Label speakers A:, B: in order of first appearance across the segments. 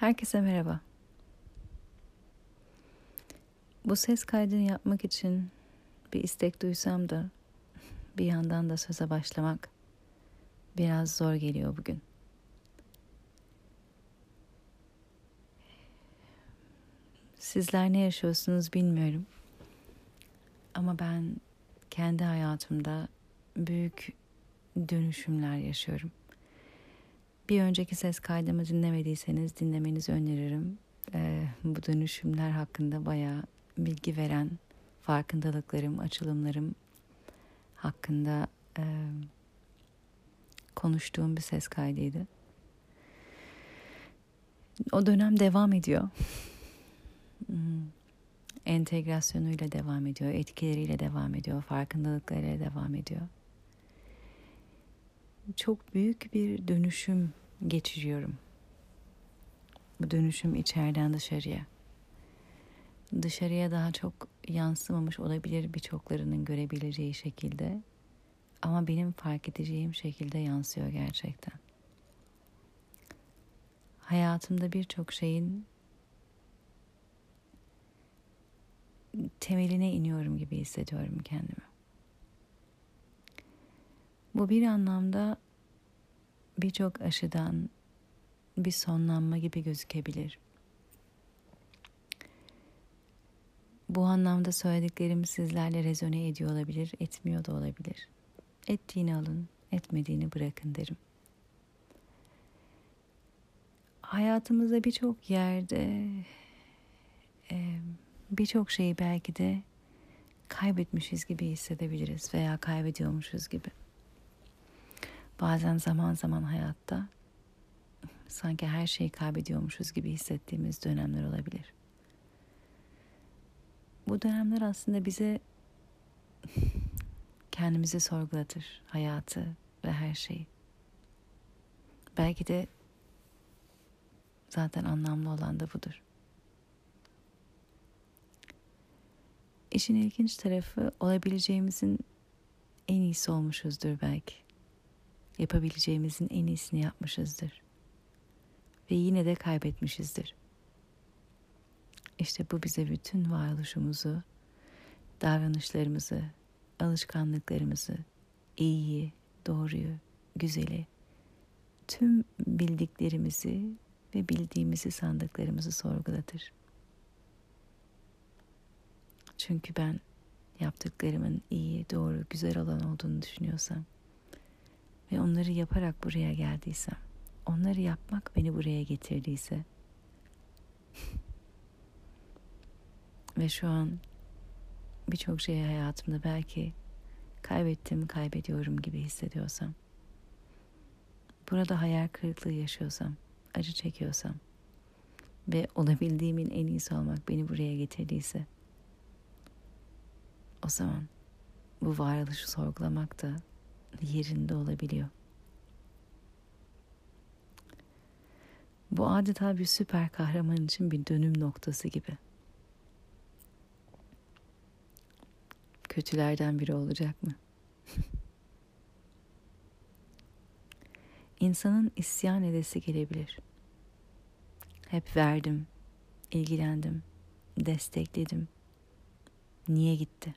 A: Herkese merhaba. Bu ses kaydını yapmak için bir istek duysam da bir yandan da söze başlamak biraz zor geliyor bugün. Sizler ne yaşıyorsunuz bilmiyorum. Ama ben kendi hayatımda büyük dönüşümler yaşıyorum. Bir önceki ses kaydımı dinlemediyseniz dinlemenizi öneririm. Bu dönüşümler hakkında bayağı bilgi veren farkındalıklarım, açılımlarım hakkında konuştuğum bir ses kaydıydı. O dönem devam ediyor. Entegrasyonuyla devam ediyor, etkileriyle devam ediyor, farkındalıklarıyla devam ediyor. Çok büyük bir dönüşüm geçiriyorum. Bu dönüşüm içeriden dışarıya. Dışarıya daha çok yansımamış olabilir birçoklarının görebileceği şekilde. Ama benim fark edeceğim şekilde yansıyor gerçekten. Hayatımda birçok şeyin temeline iniyorum gibi hissediyorum kendimi. Bu bir anlamda birçok aşıdan bir sonlanma gibi gözükebilir. Bu anlamda söylediklerim sizlerle rezone ediyor olabilir, etmiyor da olabilir. Ettiğini alın, etmediğini bırakın derim. Hayatımızda birçok yerde birçok şeyi belki de kaybetmişiz gibi hissedebiliriz veya kaybediyormuşuz gibi. Bazen zaman zaman hayatta sanki her şeyi kaybediyormuşuz gibi hissettiğimiz dönemler olabilir. Bu dönemler aslında bize kendimizi sorgulatır, hayatı ve her şeyi. Belki de zaten anlamlı olan da budur. İşin ilginç tarafı olabileceğimizin en iyisi olmuşuzdur belki. Yapabileceğimizin en iyisini yapmışızdır. Ve yine de kaybetmişizdir. İşte bu bize bütün varoluşumuzu, davranışlarımızı, alışkanlıklarımızı, iyiyi, doğruyu, güzeli, tüm bildiklerimizi ve bildiğimizi sandıklarımızı sorgulatır. Çünkü ben yaptıklarımın iyi, doğru, güzel olan olduğunu düşünüyorsam ve onları yaparak buraya geldiysem, onları yapmak beni buraya getirdiyse ve şu an birçok şeyi hayatımda belki kaybediyorum gibi hissediyorsam, burada hayal kırıklığı yaşıyorsam, acı çekiyorsam ve olabildiğimin en iyisi olmak beni buraya getirdiyse, o zaman bu varoluşu sorgulamak da yerinde olabiliyor. Bu adeta bir süper kahraman için bir dönüm noktası gibi. Kötülerden biri olacak mı? İnsanın isyan edesi gelebilir. Hep verdim, ilgilendim, destekledim. Niye gitti?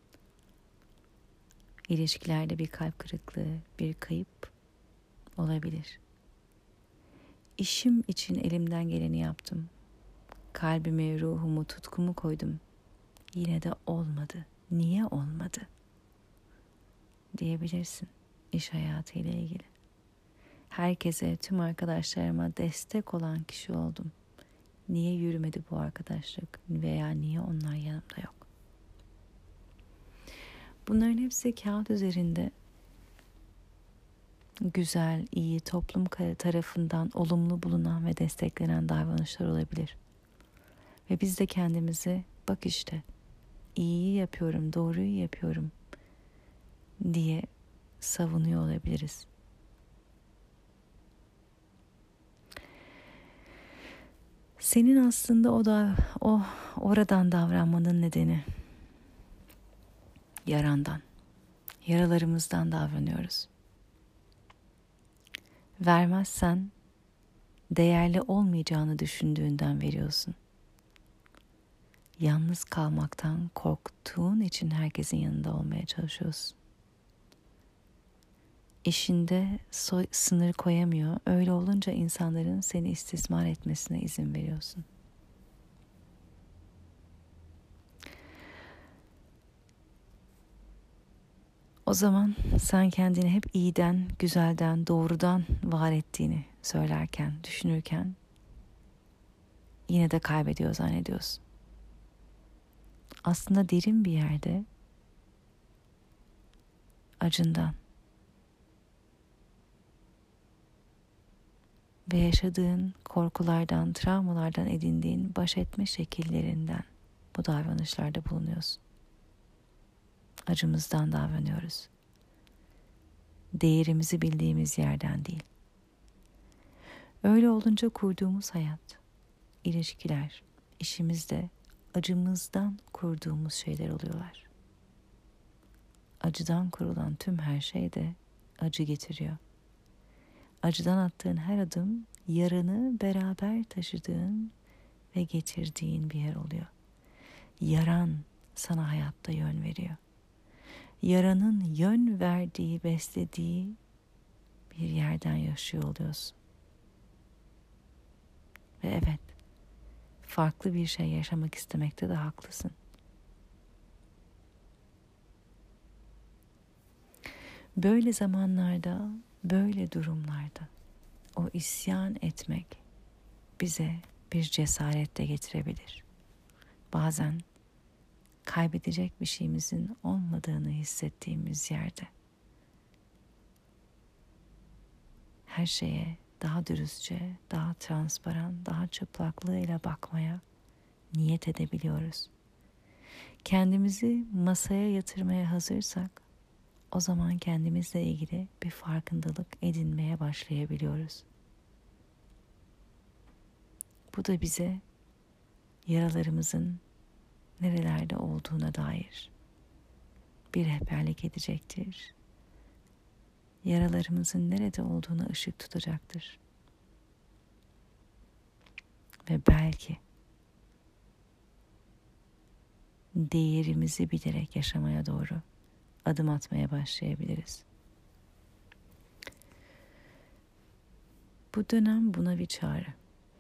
A: İlişkilerde bir kalp kırıklığı, bir kayıp olabilir. İşim için elimden geleni yaptım. Kalbimi, ruhumu, tutkumu koydum. Yine de olmadı. Niye olmadı? Diyebilirsin iş hayatıyla ilgili. Herkese, tüm arkadaşlarıma destek olan kişi oldum. Niye yürümedi bu arkadaşlık veya niye onlar yanımda yok? Bunların hepsi kağıt üzerinde güzel, iyi, toplum tarafından olumlu bulunan ve desteklenen davranışlar olabilir. Ve biz de kendimizi bak işte iyiyi yapıyorum, doğruyu yapıyorum diye savunuyor olabiliriz. Senin aslında o oradan davranmanın nedeni yarandan, yaralarımızdan davranıyoruz. Vermezsen değerli olmayacağını düşündüğünden veriyorsun. Yalnız kalmaktan korktuğun için herkesin yanında olmaya çalışıyorsun. İşinde sınır koyamıyor. Öyle olunca insanların seni istismar etmesine izin veriyorsun. O zaman sen kendini hep iyiden, güzelden, doğrudan var ettiğini söylerken, düşünürken yine de kaybediyor zannediyorsun. Aslında derin bir yerde acından ve yaşadığın korkulardan, travmalardan edindiğin baş etme şekillerinden bu davranışlarda bulunuyorsun. Acımızdan davranıyoruz. Değerimizi bildiğimiz yerden değil. Öyle olunca kurduğumuz hayat, ilişkiler, işimizde acımızdan kurduğumuz şeyler oluyorlar. Acıdan kurulan tüm her şey de acı getiriyor. Acıdan attığın her adım yaranı beraber taşıdığın ve getirdiğin bir yer oluyor. Yaran sana hayatta yön veriyor. Yaranın yön verdiği, beslediği bir yerden yaşıyor oluyorsun. Ve evet, farklı bir şey yaşamak istemekte de haklısın. Böyle zamanlarda, böyle durumlarda o isyan etmek bize bir cesaret de getirebilir. Bazen kaybedecek bir şeyimizin olmadığını hissettiğimiz yerde her şeye daha dürüstçe, daha transparan, daha çıplaklığıyla bakmaya niyet edebiliyoruz. Kendimizi masaya yatırmaya hazırsak o zaman kendimizle ilgili bir farkındalık edinmeye başlayabiliyoruz. Bu da bize yaralarımızın nerelerde olduğuna dair bir rehberlik edecektir. Yaralarımızın nerede olduğuna ışık tutacaktır. Ve belki değerimizi bilerek yaşamaya doğru adım atmaya başlayabiliriz. Bu dönem buna bir çağrı.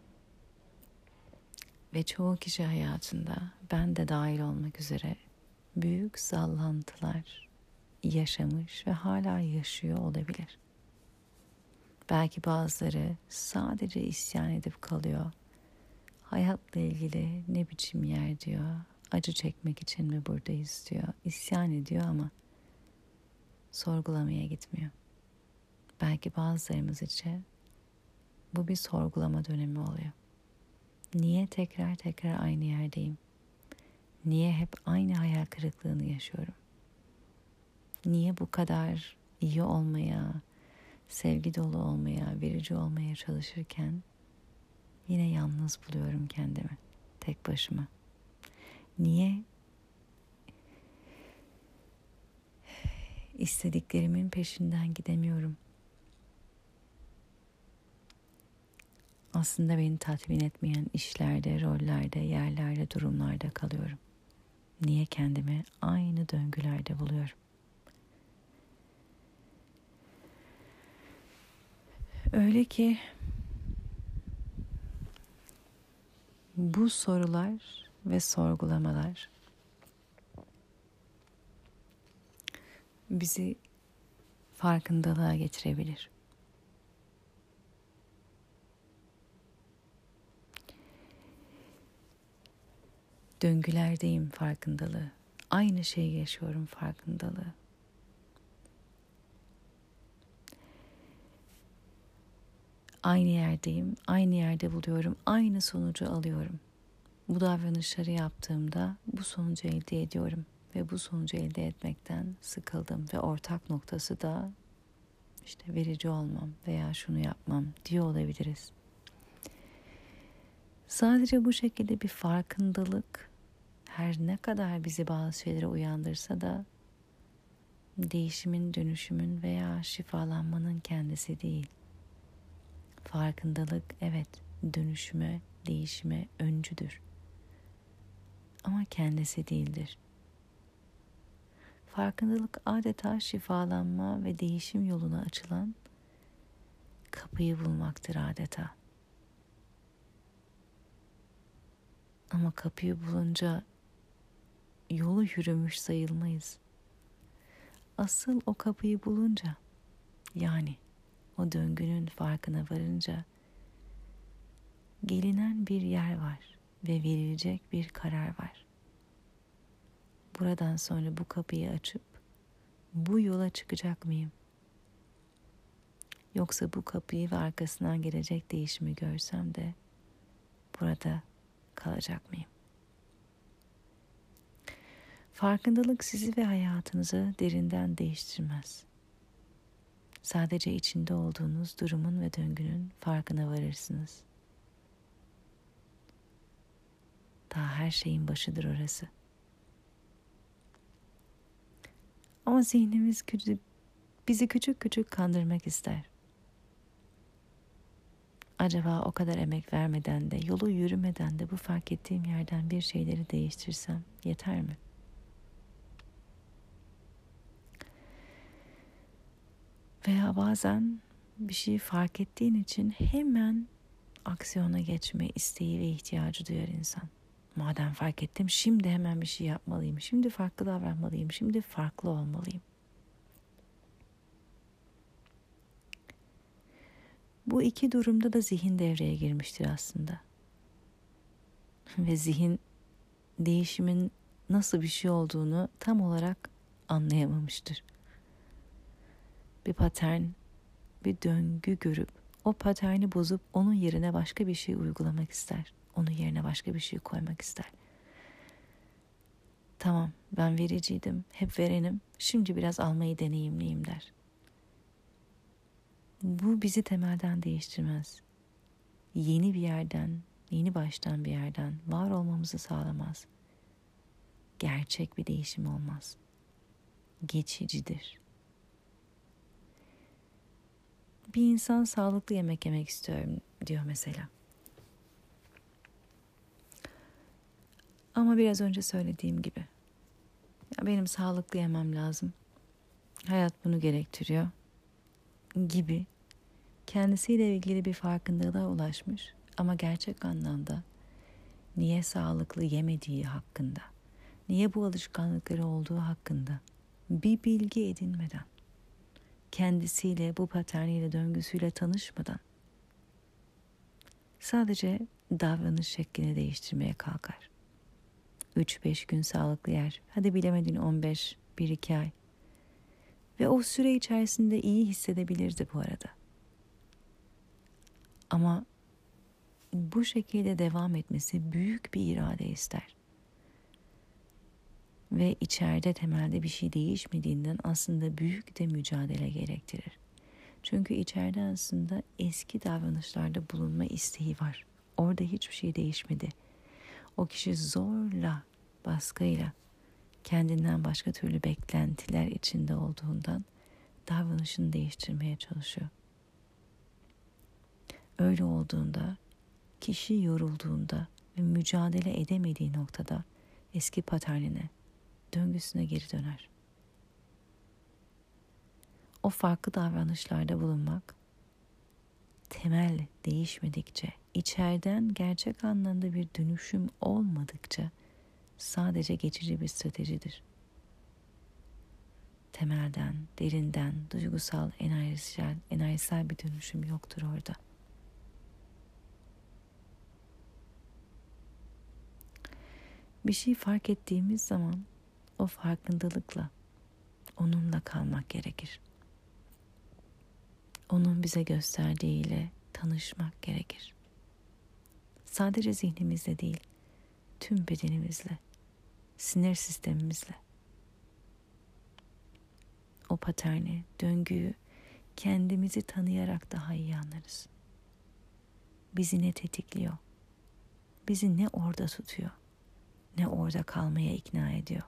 A: Ve çoğu kişi hayatında, ben de dahil olmak üzere, büyük sallantılar yaşamış ve hala yaşıyor olabilir. Belki bazıları sadece isyan edip kalıyor. Hayatla ilgili ne biçim yer diyor, acı çekmek için mi buradayız diyor, isyan ediyor ama sorgulamaya gitmiyor. Belki bazılarımız için bu bir sorgulama dönemi oluyor. Niye tekrar aynı yerdeyim? Niye hep aynı hayal kırıklığını yaşıyorum? Niye bu kadar iyi olmaya, sevgi dolu olmaya, verici olmaya çalışırken yine yalnız buluyorum kendimi, tek başıma? Niye istediklerimin peşinden gidemiyorum? Aslında beni tatmin etmeyen işlerde, rollerde, yerlerde, durumlarda kalıyorum. Niye kendimi aynı döngülerde buluyorum? Öyle ki bu sorular ve sorgulamalar bizi farkındalığa getirebilir. Döngülerdeyim farkındalığı. Aynı şeyi yaşıyorum farkındalığı. Aynı yerdeyim, aynı yerde buluyorum, aynı sonucu alıyorum. Bu davranışları yaptığımda bu sonucu elde ediyorum ve bu sonucu elde etmekten sıkıldım ve ortak noktası da işte verici olmam veya şunu yapmam diyor olabiliriz. Sadece bu şekilde bir farkındalık her ne kadar bizi bazı şeylere uyandırsa da değişimin, dönüşümün veya şifalanmanın kendisi değil. Farkındalık evet dönüşüme, değişime öncüdür. Ama kendisi değildir. Farkındalık adeta şifalanma ve değişim yoluna açılan kapıyı bulmaktır adeta. Ama kapıyı bulunca yolu yürümüş sayılmayız. Asıl o kapıyı bulunca, yani o döngünün farkına varınca gelinen bir yer var ve verilecek bir karar var. Buradan sonra bu kapıyı açıp bu yola çıkacak mıyım? Yoksa bu kapıyı ve arkasından gelecek değişimi görsem de burada kalacak mıyım? Farkındalık sizi ve hayatınızı derinden değiştirmez. Sadece içinde olduğunuz durumun ve döngünün farkına varırsınız. Daha her şeyin başıdır orası. Ama zihnimiz bizi küçük küçük kandırmak ister. Acaba o kadar emek vermeden de, yolu yürümeden de bu fark ettiğim yerden bir şeyleri değiştirsem yeter mi? Veya bazen bir şeyi fark ettiğin için hemen aksiyona geçme isteği ve ihtiyacı duyar insan. Madem fark ettim, şimdi hemen bir şey yapmalıyım. Şimdi farklı davranmalıyım. Şimdi farklı olmalıyım. Bu iki durumda da zihin devreye girmiştir aslında. Ve zihin değişimin nasıl bir şey olduğunu tam olarak anlayamamıştır. Bir patern, bir döngü görüp o paterni bozup onun yerine başka bir şey uygulamak ister. Onun yerine başka bir şey koymak ister. Tamam, ben vericiydim, hep verenim, şimdi biraz almayı deneyimleyeyim der. Bu bizi temelden değiştirmez. Yeni bir yerden, yeni baştan bir yerden var olmamızı sağlamaz. Gerçek bir değişim olmaz. Geçicidir. Bir insan sağlıklı yemek yemek istiyorum diyor mesela. Ama biraz önce söylediğim gibi. Ya benim sağlıklı yemem lazım. Hayat bunu gerektiriyor gibi kendisiyle ilgili bir farkındalığa ulaşmış ama gerçek anlamda niye sağlıklı yemediği hakkında, niye bu alışkanlıkları olduğu hakkında bir bilgi edinmeden, kendisiyle, bu paterniyle, döngüsüyle tanışmadan sadece davranış şeklini değiştirmeye kalkar. 3-5 gün sağlıklı yer, hadi bilemedin 15, 1-2 ay. Ve o süre içerisinde iyi hissedebilirdi bu arada. Ama bu şekilde devam etmesi büyük bir irade ister. Ve içeride temelde bir şey değişmediğinden aslında büyük de mücadele gerektirir. Çünkü içeride aslında eski davranışlarda bulunma isteği var. Orada hiçbir şey değişmedi. O kişi zorla, baskıyla, kendinden başka türlü beklentiler içinde olduğundan davranışını değiştirmeye çalışıyor. Öyle olduğunda, kişi yorulduğunda ve mücadele edemediği noktada eski paternine, döngüsüne geri döner. O farklı davranışlarda bulunmak, temel değişmedikçe, içeriden gerçek anlamda bir dönüşüm olmadıkça sadece geçici bir stratejidir. Temelden, derinden, duygusal, enerjisel bir dönüşüm yoktur orada. Bir şey fark ettiğimiz zaman o farkındalıkla, onunla kalmak gerekir. Onun bize gösterdiğiyle tanışmak gerekir. Sadece zihnimizle değil, tüm bedenimizle, sinir sistemimizle. O paterni, döngüyü kendimizi tanıyarak daha iyi anlarız. Bizi ne tetikliyor? Bizi ne orada tutuyor? Ne orada kalmaya ikna ediyor?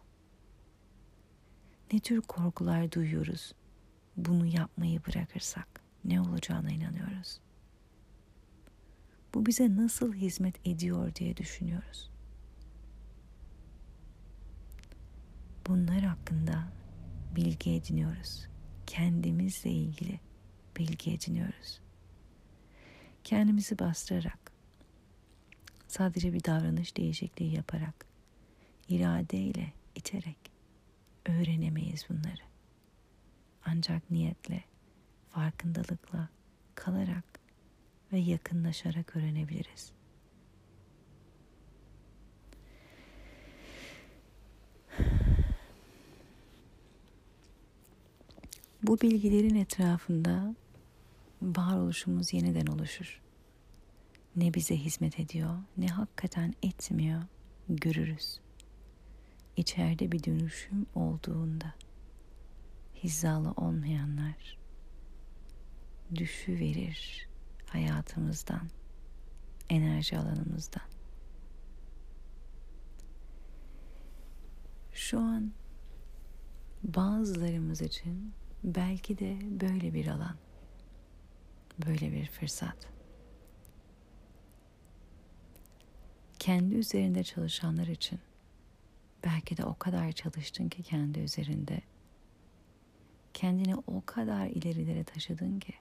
A: Ne tür korkular duyuyoruz? Bunu yapmayı bırakırsak ne olacağına inanıyoruz? Bu bize nasıl hizmet ediyor diye düşünüyoruz. Bunlar hakkında bilgi ediniyoruz. Kendimizle ilgili bilgi ediniyoruz. Kendimizi bastırarak, sadece bir davranış değişikliği yaparak, iradeyle, iterek öğrenemeyiz bunları. Ancak niyetle, farkındalıkla, kalarak ve yakınlaşarak öğrenebiliriz. Bu bilgilerin etrafında varoluşumuz yeniden oluşur. Ne bize hizmet ediyor, ne hakikaten etmiyor görürüz. İçeride bir dönüşüm olduğunda hizalı olmayanlar düşüverir hayatımızdan, enerji alanımızdan. Şu an bazılarımız için belki de böyle bir alan, böyle bir fırsat. Kendi üzerinde çalışanlar için belki de o kadar çalıştın ki kendi üzerinde, kendini o kadar ilerilere taşıdın ki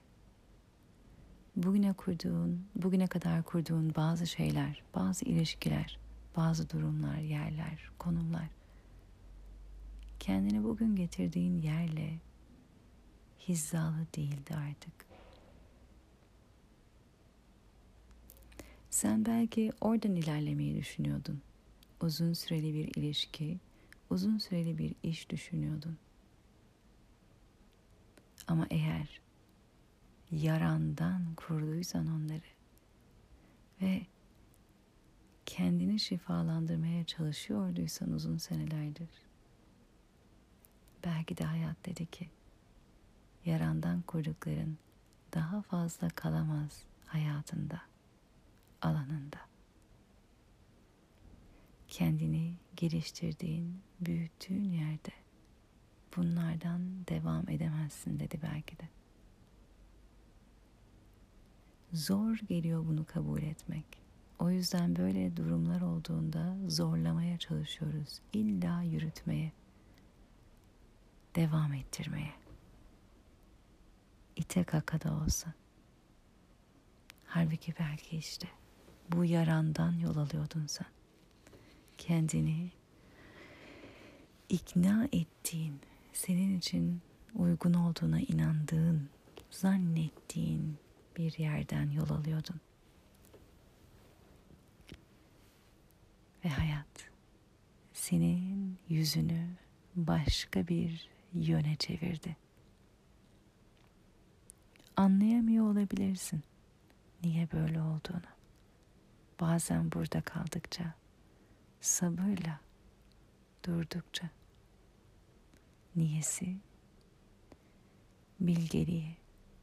A: bugüne kadar kurduğun bazı şeyler, bazı ilişkiler, bazı durumlar, yerler, konumlar, kendini bugün getirdiğin yerle hizalı değildi artık. Sen belki oradan ilerlemeyi düşünüyordun. Uzun süreli bir ilişki, uzun süreli bir iş düşünüyordun. Ama eğer yarandan kurduysan onları ve kendini şifalandırmaya çalışıyorduysan uzun senelerdir, belki de hayat dedi ki, yarandan kurdukların daha fazla kalamaz hayatında, alanında. Kendini geliştirdiğin, büyüttüğün yerde bunlardan devam edemezsin dedi belki de. Zor geliyor bunu kabul etmek. O yüzden böyle durumlar olduğunda zorlamaya çalışıyoruz. İlla yürütmeye, devam ettirmeye. İte kaka da olsa. Halbuki belki işte bu yarandan yol alıyordun sen. Kendini ikna ettiğin, senin için uygun olduğuna inandığın, zannettiğin bir yerden yol alıyordun. Ve hayat senin yüzünü başka bir yöne çevirdi. Anlayamıyor olabilirsin niye böyle olduğunu. Bazen burada kaldıkça, sabırla durdukça, niyesi, bilgeliği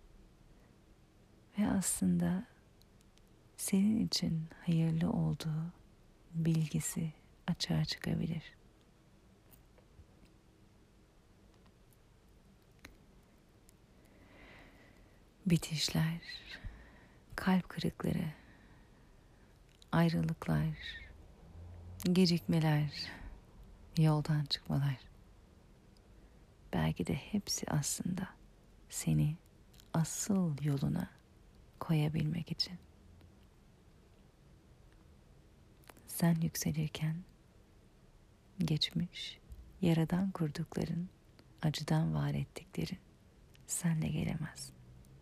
A: ve aslında senin için hayırlı olduğu bilgisi açığa çıkabilir. Bitişler, kalp kırıkları, ayrılıklar, gecikmeler, yoldan çıkmalar. Belki de hepsi aslında seni asıl yoluna koyabilmek için. Sen yükselirken geçmiş, yaradan kurdukların, acıdan var ettiklerin senle gelemez.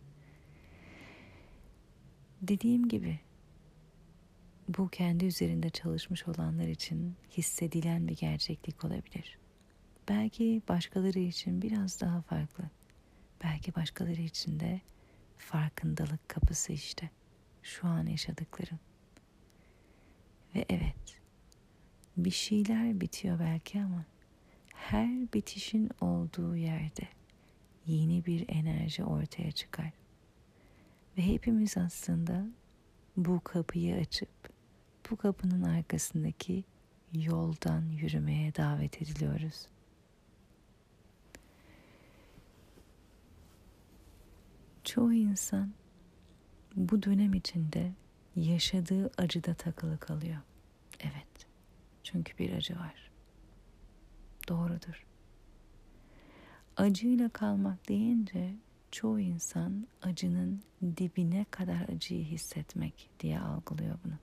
A: Dediğim gibi bu kendi üzerinde çalışmış olanlar için hissedilen bir gerçeklik olabilir. Belki başkaları için biraz daha farklı. Belki başkaları için de farkındalık kapısı işte. Şu an yaşadıkların. Ve evet, bir şeyler bitiyor belki ama her bitişin olduğu yerde yeni bir enerji ortaya çıkar. Ve hepimiz aslında bu kapıyı açıp bu kapının arkasındaki yoldan yürümeye davet ediliyoruz. Çoğu insan bu dönem içinde yaşadığı acıda takılı kalıyor. Evet, çünkü bir acı var. Doğrudur. Acıyla kalmak deyince çoğu insan acının dibine kadar acıyı hissetmek diye algılıyor bunu.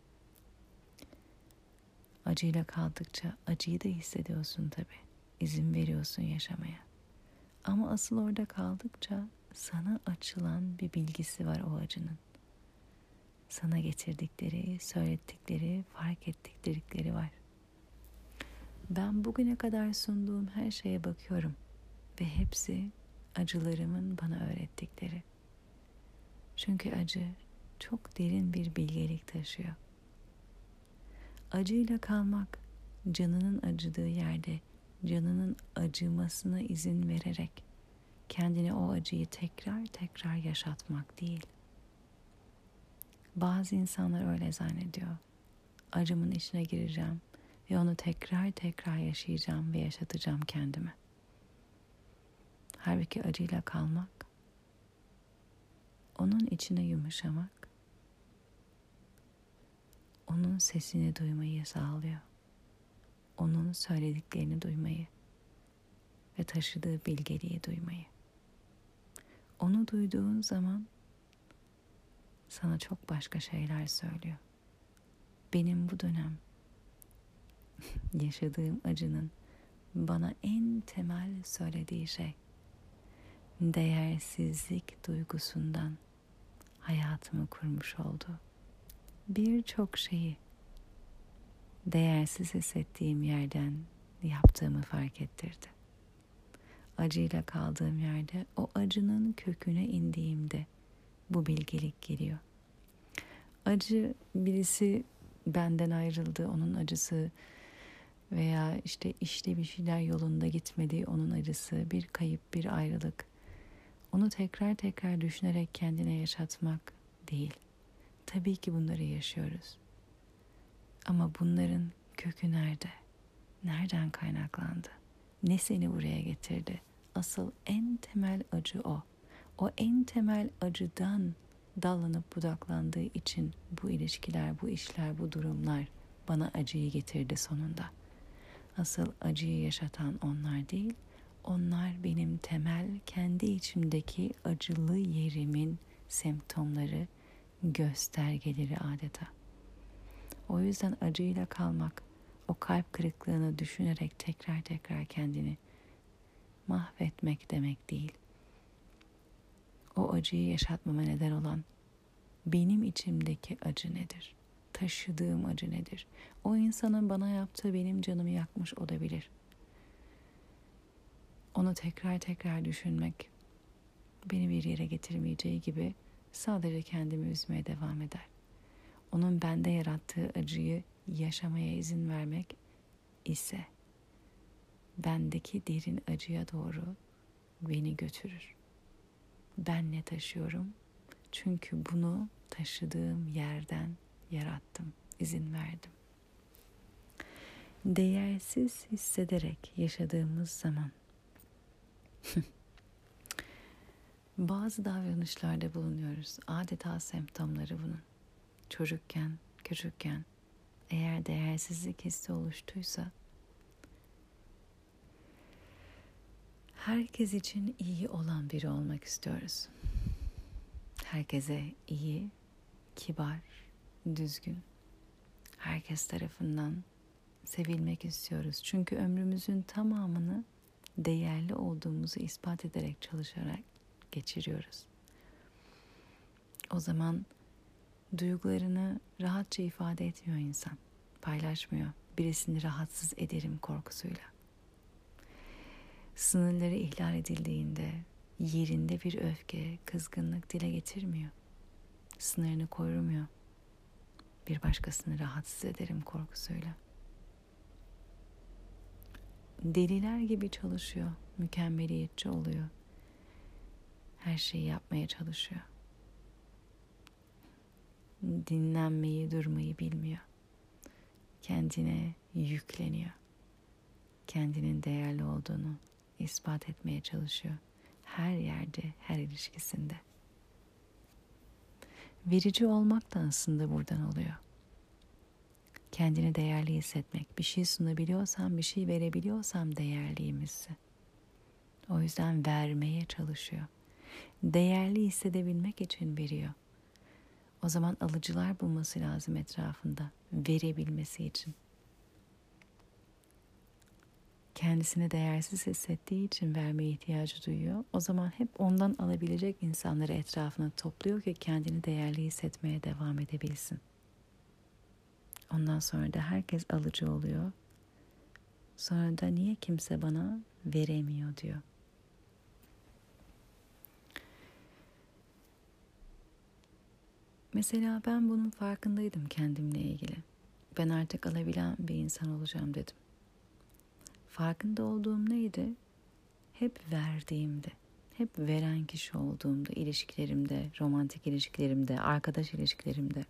A: Acıyla kaldıkça acıyı da hissediyorsun tabii. İzin veriyorsun yaşamaya. Ama asıl orada kaldıkça sana açılan bir bilgisi var o acının. Sana getirdikleri, söylettikleri, fark ettikleri var. Ben bugüne kadar sunduğum her şeye bakıyorum ve hepsi acılarımın bana öğrettikleri. Çünkü acı çok derin bir bilgelik taşıyor. Acıyla kalmak, canının acıdığı yerde canının acımasına izin vererek kendine o acıyı tekrar tekrar yaşatmak değil. Bazı insanlar öyle zannediyor. Acımın içine gireceğim ve onu tekrar tekrar yaşayacağım ve yaşatacağım kendime. Halbuki acıyla kalmak, onun içine yumuşamak, onun sesini duymayı sağlıyor. Onun söylediklerini duymayı ve taşıdığı bilgeliği duymayı. Onu duyduğun zaman sana çok başka şeyler söylüyor. Benim bu dönem yaşadığım acının bana en temel söylediği şey, değersizlik duygusundan hayatımı kurmuş oldu. Birçok şeyi değersiz hissettiğim yerden yaptığımı fark ettirdi. Acıyla kaldığım yerde, o acının köküne indiğimde bu bilgelik geliyor. Acı, birisi benden ayrıldı, onun acısı veya işte bir şeyler yolunda gitmedi, onun acısı, bir kayıp, bir ayrılık. Onu tekrar tekrar düşünerek kendine yaşatmak değil. Tabii ki bunları yaşıyoruz. Ama bunların kökü nerede? Nereden kaynaklandı? Ne seni buraya getirdi? Asıl en temel acı o. O en temel acıdan dallanıp budaklandığı için bu ilişkiler, bu işler, bu durumlar bana acıyı getirdi sonunda. Asıl acıyı yaşatan onlar değil, onlar benim temel, kendi içimdeki acılı yerimin semptomları, göstergeleri adeta. O yüzden acıyla kalmak, o kalp kırıklığını düşünerek tekrar tekrar kendini mahvetmek demek değil. O acıyı yaşatmama neden olan benim içimdeki acı nedir? Taşıdığım acı nedir? O insanın bana yaptığı benim canımı yakmış olabilir. Onu tekrar tekrar düşünmek beni bir yere getirmeyeceği gibi sadece kendimi üzmeye devam eder. Onun bende yarattığı acıyı yaşamaya izin vermek ise bendeki derin acıya doğru beni götürür. Ben ne taşıyorum? Çünkü bunu taşıdığım yerden yarattım, izin verdim. Değersiz hissederek yaşadığımız zaman bazı davranışlarda bulunuyoruz. Adeta semptomları bunun. Çocukken, küçükken eğer değersizlik hissi oluştuysa herkes için iyi olan biri olmak istiyoruz. Herkese iyi, kibar, düzgün, herkes tarafından sevilmek istiyoruz. Çünkü ömrümüzün tamamını değerli olduğumuzu ispat ederek çalışarak geçiriyoruz. O zaman duygularını rahatça ifade etmiyor insan. Paylaşmıyor. Birisini rahatsız ederim korkusuyla. Sınırları ihlal edildiğinde yerinde bir öfke, kızgınlık dile getirmiyor. Sınırını korumuyor. Bir başkasını rahatsız ederim korkusuyla. Deliler gibi çalışıyor. Mükemmeliyetçi oluyor. Her şeyi yapmaya çalışıyor. Dinlenmeyi, durmayı bilmiyor. Kendine yükleniyor. Kendinin değerli olduğunu ispat etmeye çalışıyor. Her yerde, her ilişkisinde. Verici olmak da aslında buradan oluyor. Kendini değerli hissetmek. Bir şey sunabiliyorsam, bir şey verebiliyorsam değerliyim hissi. O yüzden vermeye çalışıyor. Değerli hissedebilmek için veriyor. O zaman alıcılar bulması lazım etrafında, verebilmesi için. Kendisini değersiz hissettiği için vermeye ihtiyacı duyuyor. O zaman hep ondan alabilecek insanları etrafına topluyor ki kendini değerli hissetmeye devam edebilsin. Ondan sonra da herkes alıcı oluyor. Sonra da niye kimse bana veremiyor diyor. Mesela ben bunun farkındaydım kendimle ilgili. Ben artık alabilen bir insan olacağım dedim. Farkında olduğum neydi? Hep verdiğimde, hep veren kişi olduğumda, ilişkilerimde, romantik ilişkilerimde, arkadaş ilişkilerimde.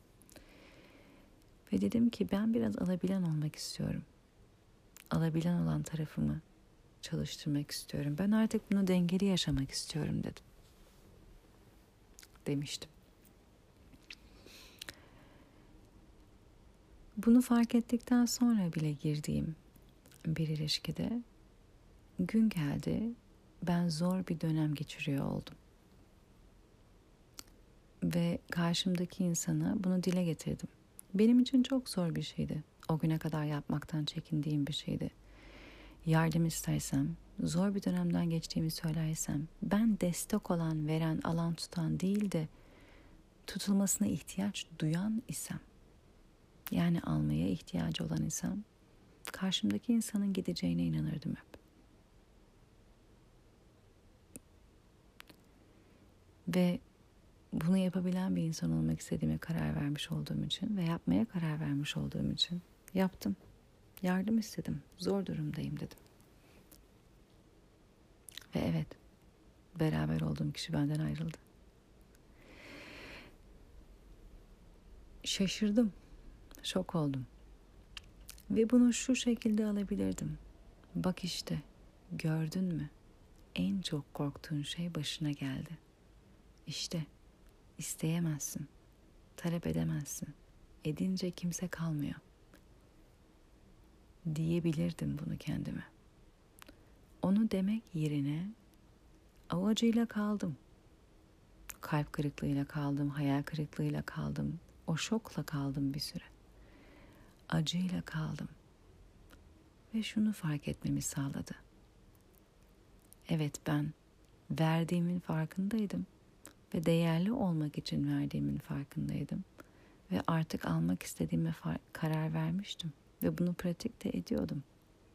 A: Ve dedim ki ben biraz alabilen olmak istiyorum. Alabilen olan tarafımı çalıştırmak istiyorum. Ben artık bunu dengeli yaşamak istiyorum dedim. Demiştim. Bunu fark ettikten sonra bile girdiğim bir ilişkide gün geldi, ben zor bir dönem geçiriyor oldum. Ve karşımdaki insana bunu dile getirdim. Benim için çok zor bir şeydi. O güne kadar yapmaktan çekindiğim bir şeydi. Yardım istersem, zor bir dönemden geçtiğimi söylersem, ben destek olan, veren, alan tutan değil de tutulmasına ihtiyaç duyan isem, yani almaya ihtiyacı olan isem, karşımdaki insanın gideceğine inanırdım hep. Ve bunu yapabilen bir insan olmak istediğime karar vermiş olduğum için ve yapmaya karar vermiş olduğum için yaptım. Yardım istedim. Zor durumdayım dedim. Ve evet, beraber olduğum kişi benden ayrıldı. Şaşırdım. Şok oldum. Ve bunu şu şekilde alabilirdim. Bak işte, gördün mü? En çok korktuğun şey başına geldi. İşte, isteyemezsin, talep edemezsin. Edince kimse kalmıyor. Diyebilirdim bunu kendime. Onu demek yerine o acıyla kaldım. Kalp kırıklığıyla kaldım, hayal kırıklığıyla kaldım. O şokla kaldım bir süre. Acıyla kaldım. Ve şunu fark etmemi sağladı. Evet, ben verdiğimin farkındaydım. Ve değerli olmak için verdiğimin farkındaydım. Ve artık almak istediğime karar vermiştim. Ve bunu pratikte ediyordum.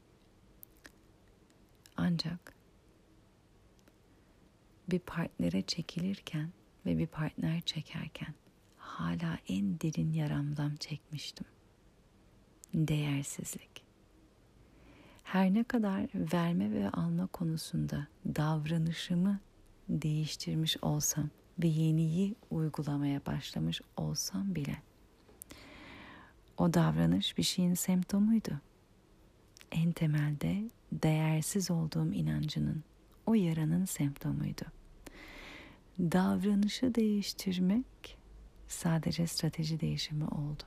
A: Ancak bir partnere çekilirken ve bir partner çekerken hala en derin yaramdan çekmiştim. Değersizlik. Her ne kadar verme ve alma konusunda davranışımı değiştirmiş olsam ve yeniyi uygulamaya başlamış olsam bile o davranış bir şeyin semptomuydu. En temelde değersiz olduğum inancının, o yaranın semptomuydu. Davranışı değiştirmek sadece strateji değişimi oldu.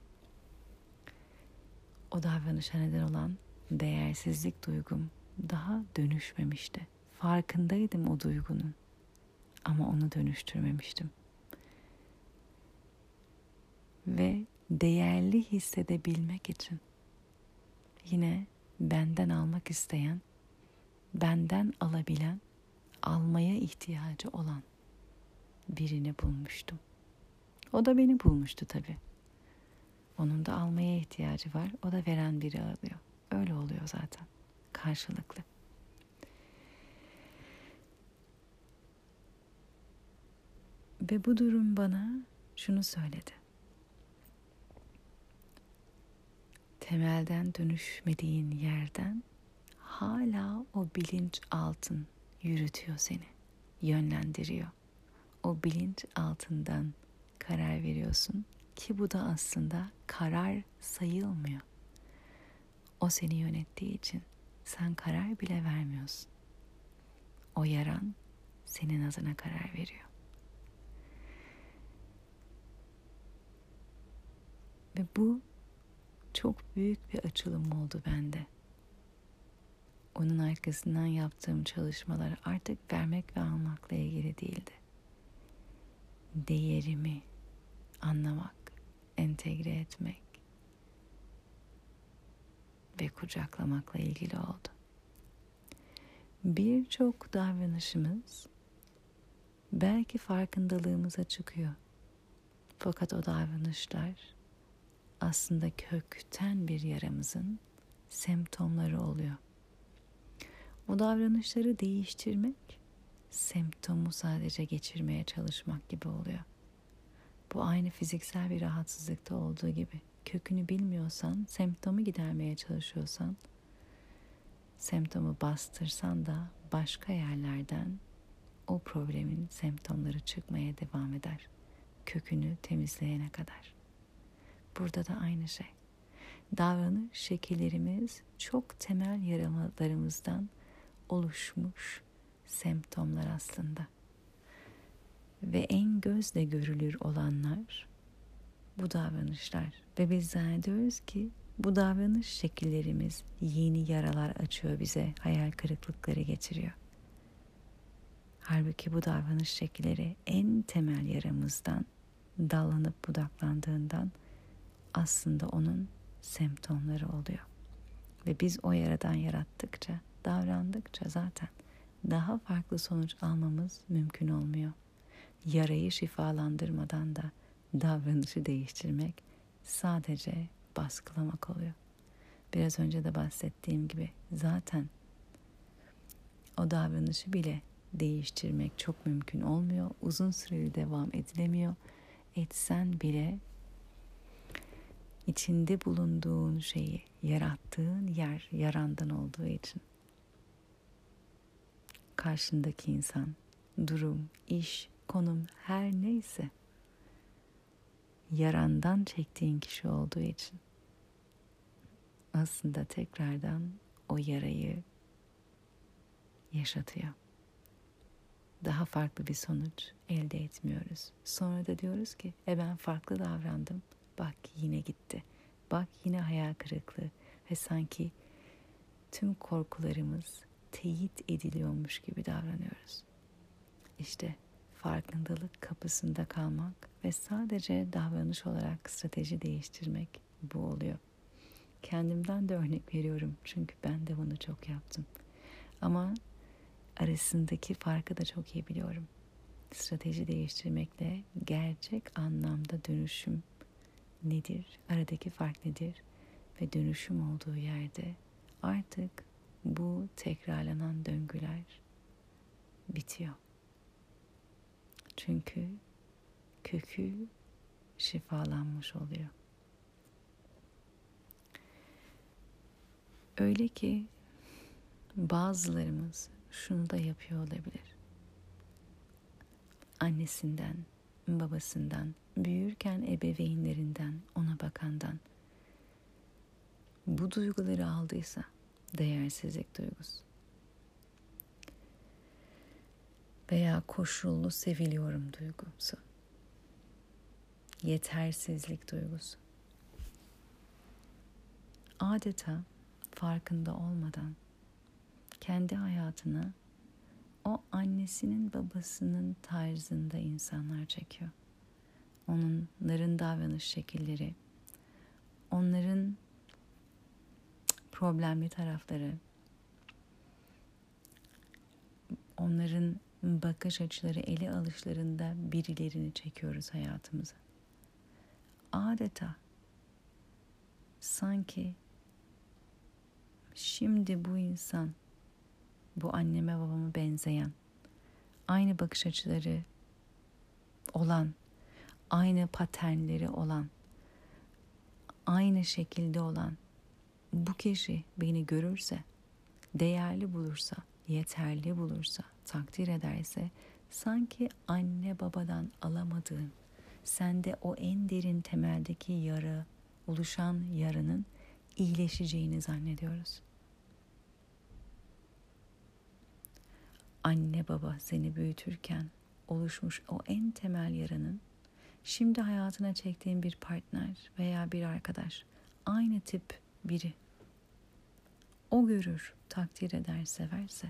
A: O davranışa neden olan değersizlik duygum daha dönüşmemişti. Farkındaydım o duygunun ama onu dönüştürmemiştim. Ve değerli hissedebilmek için yine benden almak isteyen, benden alabilen, almaya ihtiyacı olan birini bulmuştum. O da beni bulmuştu tabii. Onun da almaya ihtiyacı var. O da veren biri arıyor. Öyle oluyor zaten. Karşılıklı. Ve bu durum bana şunu söyledi. Temelden dönüşmediğin yerden hala o bilinç altın yürütüyor seni. Yönlendiriyor. O bilinç altından karar veriyorsun ki bu da aslında karar sayılmıyor. O seni yönettiği için sen karar bile vermiyorsun. O yaran senin adına karar veriyor. Ve bu çok büyük bir açılım oldu bende. Onun arkasından yaptığım çalışmalar artık vermek ve almakla ilgili değildi. Değerimi anlamak, entegre etmek ve kucaklamakla ilgili oldu. Birçok davranışımız belki farkındalığımıza çıkıyor. Fakat o davranışlar aslında kökten bir yaramızın semptomları oluyor. O davranışları değiştirmek, semptomu sadece geçirmeye çalışmak gibi oluyor. Bu aynı fiziksel bir rahatsızlıkta olduğu gibi. Kökünü bilmiyorsan, semptomu gidermeye çalışıyorsan, semptomu bastırsan da başka yerlerden o problemin semptomları çıkmaya devam eder. Kökünü temizleyene kadar. Burada da aynı şey. Davranış şekillerimiz çok temel yaramalarımızdan oluşmuş semptomlar aslında. Ve en gözle görülür olanlar bu davranışlar. Ve biz zannediyoruz ki bu davranış şekillerimiz yeni yaralar açıyor bize, hayal kırıklıkları getiriyor. Halbuki bu davranış şekilleri en temel yaramızdan dallanıp budaklandığından aslında onun semptomları oluyor. Ve biz o yaradan yarattıkça, davrandıkça zaten daha farklı sonuç almamız mümkün olmuyor. Yarayı şifalandırmadan da davranışı değiştirmek sadece baskılamak oluyor. Biraz önce de bahsettiğim gibi zaten o davranışı bile değiştirmek çok mümkün olmuyor. Uzun süreli devam edilemiyor. Etsen bile içinde bulunduğun şeyi, yarattığın yer yarandan olduğu için karşındaki insan, durum, iş, konum her neyse yarandan çektiğin kişi olduğu için aslında tekrardan o yarayı yaşatıyor. Daha farklı bir sonuç elde etmiyoruz. Sonra da diyoruz ki ben farklı davrandım. Bak yine gitti. Bak yine hayal kırıklığı. Ve sanki tüm korkularımız teyit ediliyormuş gibi davranıyoruz. İşte farkındalık kapısında kalmak ve sadece davranış olarak strateji değiştirmek bu oluyor. Kendimden de örnek veriyorum çünkü ben de bunu çok yaptım. Ama arasındaki farkı da çok iyi biliyorum. Strateji değiştirmekle gerçek anlamda dönüşüm nedir? Aradaki fark nedir? Ve dönüşüm olduğu yerde artık bu tekrarlanan döngüler bitiyor. Çünkü kökü şifalanmış oluyor. Öyle ki bazılarımız şunu da yapıyor olabilir. Annesinden, babasından, büyürken ebeveynlerinden, ona bakandan bu duyguları aldıysa, değersizlik duygusu veya koşullu seviliyorum duygusu, yetersizlik duygusu, adeta farkında olmadan kendi hayatına o annesinin babasının tarzında insanlar çekiyor. Onların davranış şekilleri, onların problemli tarafları, onların bakış açıları, ele alışlarında birilerini çekiyoruz hayatımıza. Adeta sanki şimdi bu insan, bu anneme babama benzeyen, aynı bakış açıları olan, aynı paternleri olan, aynı şekilde olan bu kişi beni görürse, değerli bulursa, yeterli bulursa, takdir ederse sanki anne babadan alamadığın, sende o en derin temeldeki yara, oluşan yaranın iyileşeceğini zannediyoruz. Anne baba seni büyütürken oluşmuş o en temel yaranın Şimdi hayatına çektiğin bir partner veya bir arkadaş, aynı tip biri. O görür, takdir eder, severse,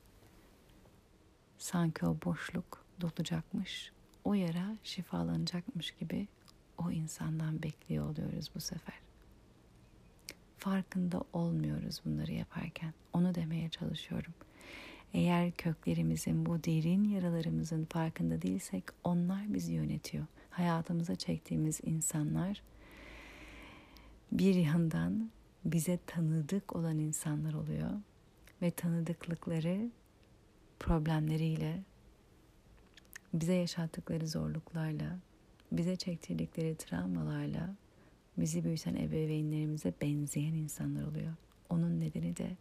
A: sanki o boşluk dolacakmış, o yara şifalanacakmış gibi o insandan bekliyor oluyoruz bu sefer. Farkında olmuyoruz bunları yaparken. Onu demeye çalışıyorum. Eğer köklerimizin, bu derin yaralarımızın farkında değilsek, onlar bizi yönetiyor. Hayatımıza çektiğimiz insanlar bir yandan bize tanıdık olan insanlar oluyor ve tanıdıklıkları problemleriyle, bize yaşattıkları zorluklarla, bize çektirdikleri travmalarla bizi büyüten ebeveynlerimize benzeyen insanlar oluyor. Onun nedeni de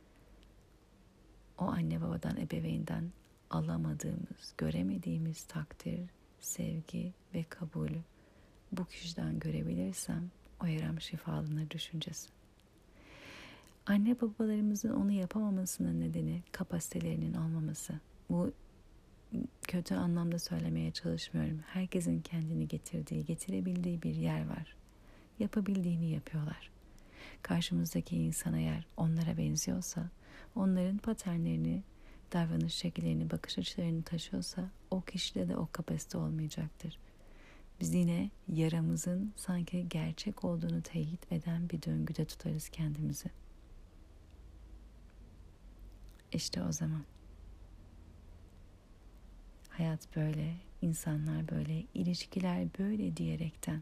A: o anne babadan, ebeveynden alamadığımız, göremediğimiz takdir, sevgi ve kabulü bu kişiden görebilirsem o yaram şifalanır düşüncesi. Anne babalarımızın onu yapamamasının nedeni kapasitelerinin olmaması. Bu kötü anlamda söylemeye çalışmıyorum. Herkesin kendini getirdiği, getirebildiği bir yer var. Yapabildiğini yapıyorlar. Karşımızdaki insan eğer onlara benziyorsa, onların paternlerini, davranış şekillerini, bakış açılarını taşıyorsa o kişide de o kapasite olmayacaktır. Biz yine yaramızın sanki gerçek olduğunu teyit eden bir döngüde tutarız kendimizi. İşte o zaman hayat böyle, insanlar böyle, ilişkiler böyle diyerekten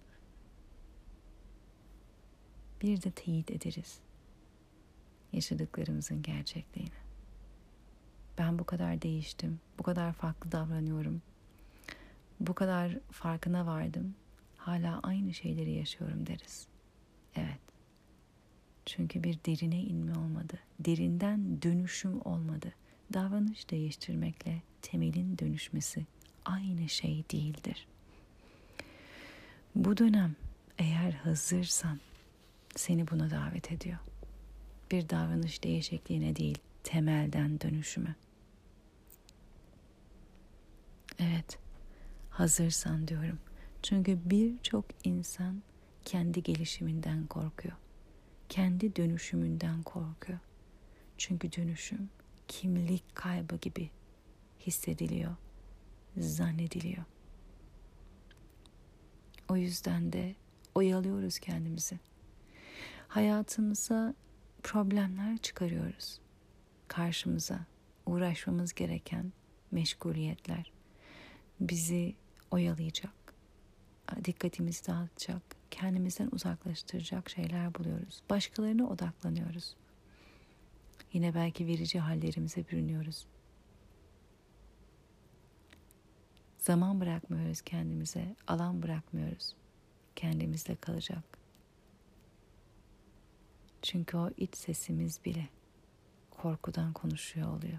A: bir de teyit ederiz yaşadıklarımızın gerçekliğini. Ben bu kadar değiştim, bu kadar farklı davranıyorum, bu kadar farkına vardım, hala aynı şeyleri yaşıyorum deriz. Evet. Çünkü bir derine inme olmadı, derinden dönüşüm olmadı. Davranış değiştirmekle temelin dönüşmesi aynı şey değildir. Bu dönem eğer hazırsan seni buna davet ediyor. Bir davranış değişikliğine değil, temelden dönüşüme. Evet, hazırsan diyorum. Çünkü birçok insan kendi gelişiminden korkuyor. Kendi dönüşümünden korkuyor. Çünkü dönüşüm kimlik kaybı gibi hissediliyor, zannediliyor. O yüzden de oyalıyoruz kendimizi. Hayatımıza problemler çıkarıyoruz. Karşımıza uğraşmamız gereken meşguliyetler bizi oyalayacak, dikkatimizi dağıtacak, kendimizden uzaklaştıracak şeyler buluyoruz. Başkalarına odaklanıyoruz. Yine belki verici hallerimize bürünüyoruz. Zaman bırakmıyoruz kendimize, alan bırakmıyoruz. Kendimizle kalacak. Çünkü o iç sesimiz bile korkudan konuşuyor oluyor.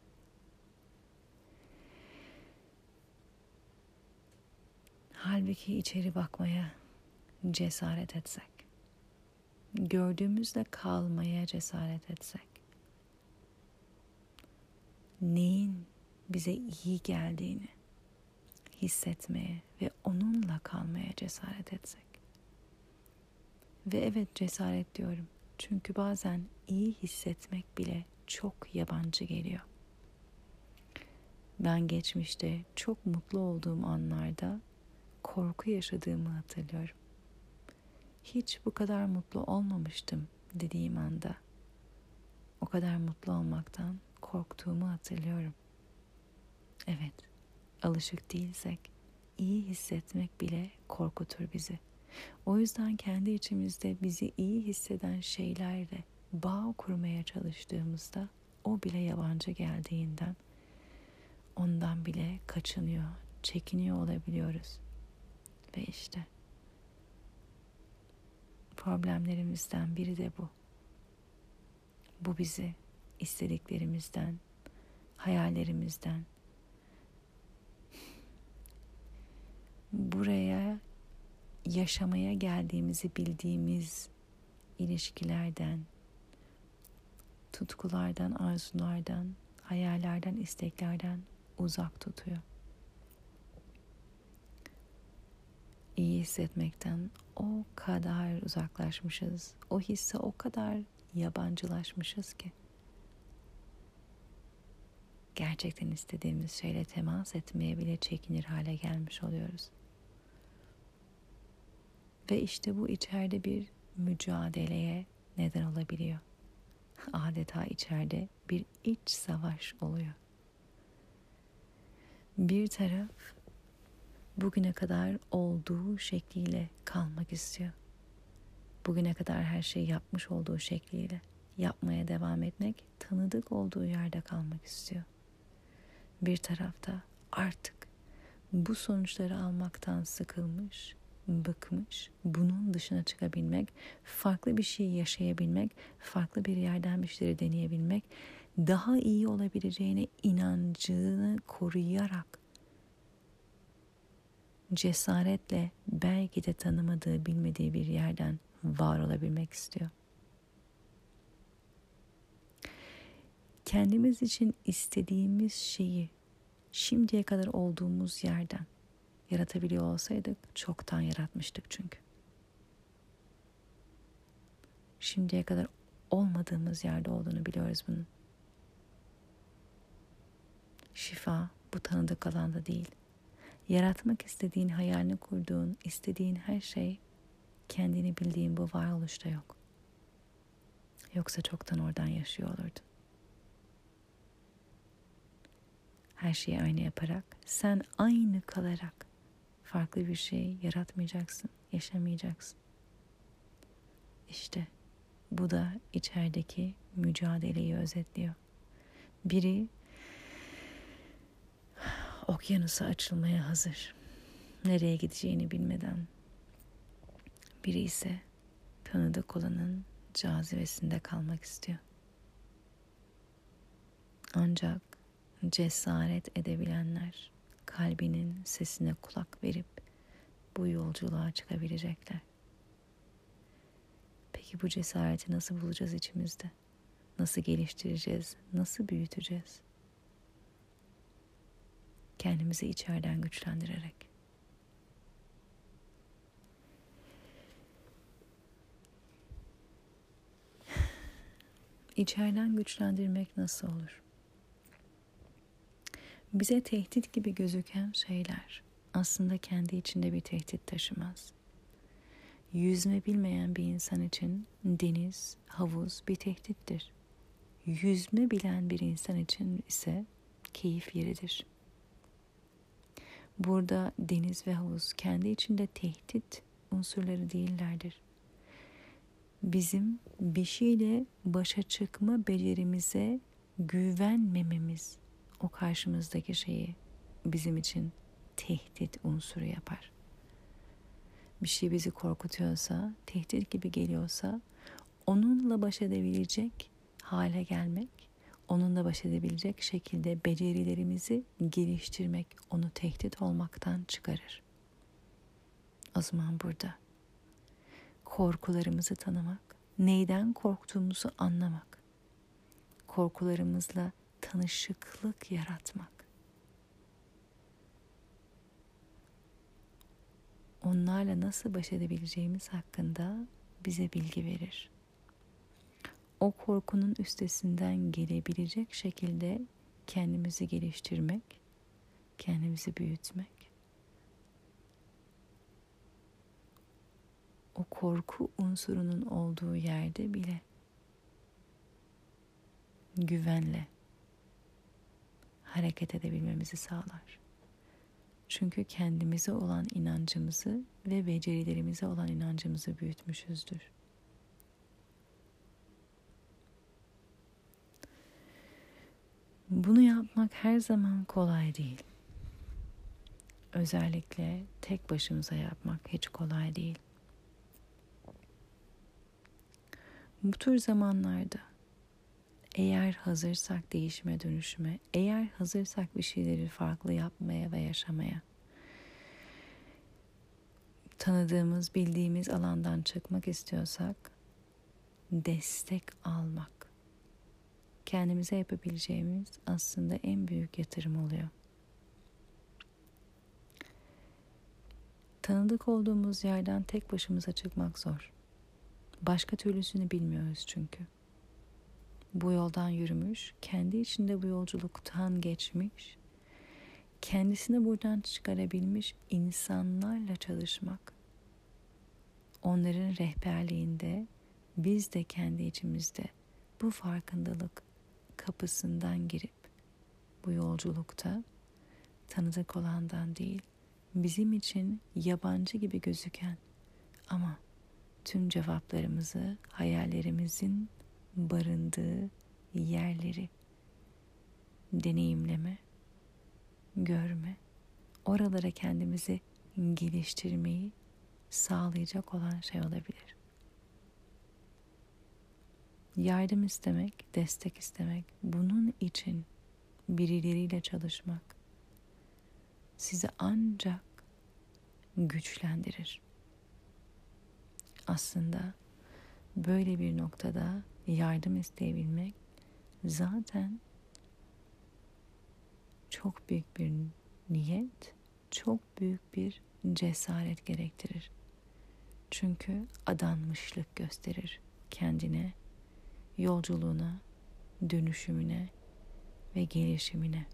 A: Halbuki içeri bakmaya cesaret etsek, gördüğümüzde kalmaya cesaret etsek, neyin bize iyi geldiğini hissetmeye ve onunla kalmaya cesaret etsek. Ve evet, cesaret diyorum. Çünkü bazen iyi hissetmek bile çok yabancı geliyor. Ben geçmişte çok mutlu olduğum anlarda korku yaşadığımı hatırlıyorum. Hiç bu kadar mutlu olmamıştım dediğim anda o kadar mutlu olmaktan korktuğumu hatırlıyorum. Evet, alışık değilsek iyi hissetmek bile korkutur bizi. O yüzden kendi içimizde bizi iyi hisseden şeylerle bağ kurmaya çalıştığımızda o bile yabancı geldiğinden ondan bile kaçınıyor, çekiniyor olabiliyoruz. Ve işte problemlerimizden biri de bu. Bu bizi istediklerimizden, hayallerimizden, buraya yaşamaya geldiğimizi bildiğimiz ilişkilerden, tutkulardan, arzulardan, hayallerden, isteklerden uzak tutuyor. iyi hissetmekten o kadar uzaklaşmışız. O hisse o kadar yabancılaşmışız ki. Gerçekten istediğimiz şeyle temas etmeye bile çekinir hale gelmiş oluyoruz. Ve işte bu içeride bir mücadeleye neden olabiliyor. Adeta içeride bir iç savaş oluyor. Bir taraf bugüne kadar olduğu şekliyle kalmak istiyor. Bugüne kadar her şeyi yapmış olduğu şekliyle yapmaya devam etmek, tanıdık olduğu yerde kalmak istiyor. Bir tarafta artık bu sonuçları almaktan sıkılmış, bıkmış, bunun dışına çıkabilmek, farklı bir şey yaşayabilmek, farklı bir yerden bir şeyleri deneyebilmek, daha iyi olabileceğine inancını koruyarak cesaretle belki de tanımadığı, bilmediği bir yerden var olabilmek istiyor. Kendimiz için istediğimiz şeyi şimdiye kadar olduğumuz yerden yaratabiliyor olsaydık çoktan yaratmıştık çünkü. Şimdiye kadar olmadığımız yerde olduğunu biliyoruz bunun. Şifa bu tanıdık alanda değil. Yaratmak istediğin, hayalini kurduğun, istediğin her şey kendini bildiğin bu varoluşta yok. Yoksa çoktan oradan yaşıyor olurdun. Her şeyi aynı yaparak, sen aynı kalarak farklı bir şey yaratmayacaksın, yaşamayacaksın. İşte bu da içerideki mücadeleyi özetliyor. Biri okyanusa açılmaya hazır, nereye gideceğini bilmeden. Biri ise tanıdık olanın cazibesinde kalmak istiyor. Ancak cesaret edebilenler kalbinin sesine kulak verip bu yolculuğa çıkabilecekler. Peki bu cesareti nasıl bulacağız içimizde? Nasıl geliştireceğiz? Nasıl büyüteceğiz? Kendimizi içeriden güçlendirerek. İçeriden güçlendirmek nasıl olur? Bize tehdit gibi gözüken şeyler aslında kendi içinde bir tehdit taşımaz. Yüzme bilmeyen bir insan için deniz, havuz bir tehdittir. Yüzme bilen bir insan için ise keyif yeridir. Burada deniz ve havuz kendi içinde tehdit unsurları değillerdir. Bizim bir şeyle başa çıkma becerimize güvenmememiz o karşımızdaki şeyi bizim için tehdit unsuru yapar. Bir şey bizi korkutuyorsa, tehdit gibi geliyorsa onunla baş edebilecek hale gelmek, onunla baş edebilecek şekilde becerilerimizi geliştirmek onu tehdit olmaktan çıkarır. O zaman burada korkularımızı tanımak, neyden korktuğumuzu anlamak, korkularımızla tanışıklık yaratmak, onlarla nasıl baş edebileceğimiz hakkında bize bilgi verir. O korkunun üstesinden gelebilecek şekilde kendimizi geliştirmek, kendimizi büyütmek, o korku unsurunun olduğu yerde bile güvenle hareket edebilmemizi sağlar. Çünkü kendimize olan inancımızı ve becerilerimize olan inancımızı büyütmüşüzdür. Bunu yapmak her zaman kolay değil. Özellikle tek başımıza yapmak hiç kolay değil. Bu tür zamanlarda eğer hazırsak değişime, dönüşüme, eğer hazırsak bir şeyleri farklı yapmaya ve yaşamaya, tanıdığımız, bildiğimiz alandan çıkmak istiyorsak, destek almak, kendimize yapabileceğimiz aslında en büyük yatırım oluyor. Tanıdık olduğumuz yerden tek başımıza çıkmak zor. Başka türlüsünü bilmiyoruz çünkü. Bu yoldan yürümüş, kendi içinde bu yolculuktan geçmiş, kendisini buradan çıkarabilmiş insanlarla çalışmak, onların rehberliğinde biz de kendi içimizde bu farkındalık kapısından girip bu yolculukta tanıdık olandan değil, bizim için yabancı gibi gözüken ama tüm cevaplarımızı hayallerimizin barındığı yerleri deneyimleme, görme, oralara kendimizi geliştirmeyi sağlayacak olan şey olabilir. Yardım istemek, destek istemek, bunun için birileriyle çalışmak sizi ancak güçlendirir. Aslında böyle bir noktada yardım isteyebilmek zaten çok büyük bir niyet, çok büyük bir cesaret gerektirir. Çünkü adanmışlık gösterir kendine, yolculuğuna, dönüşümüne ve gelişimine.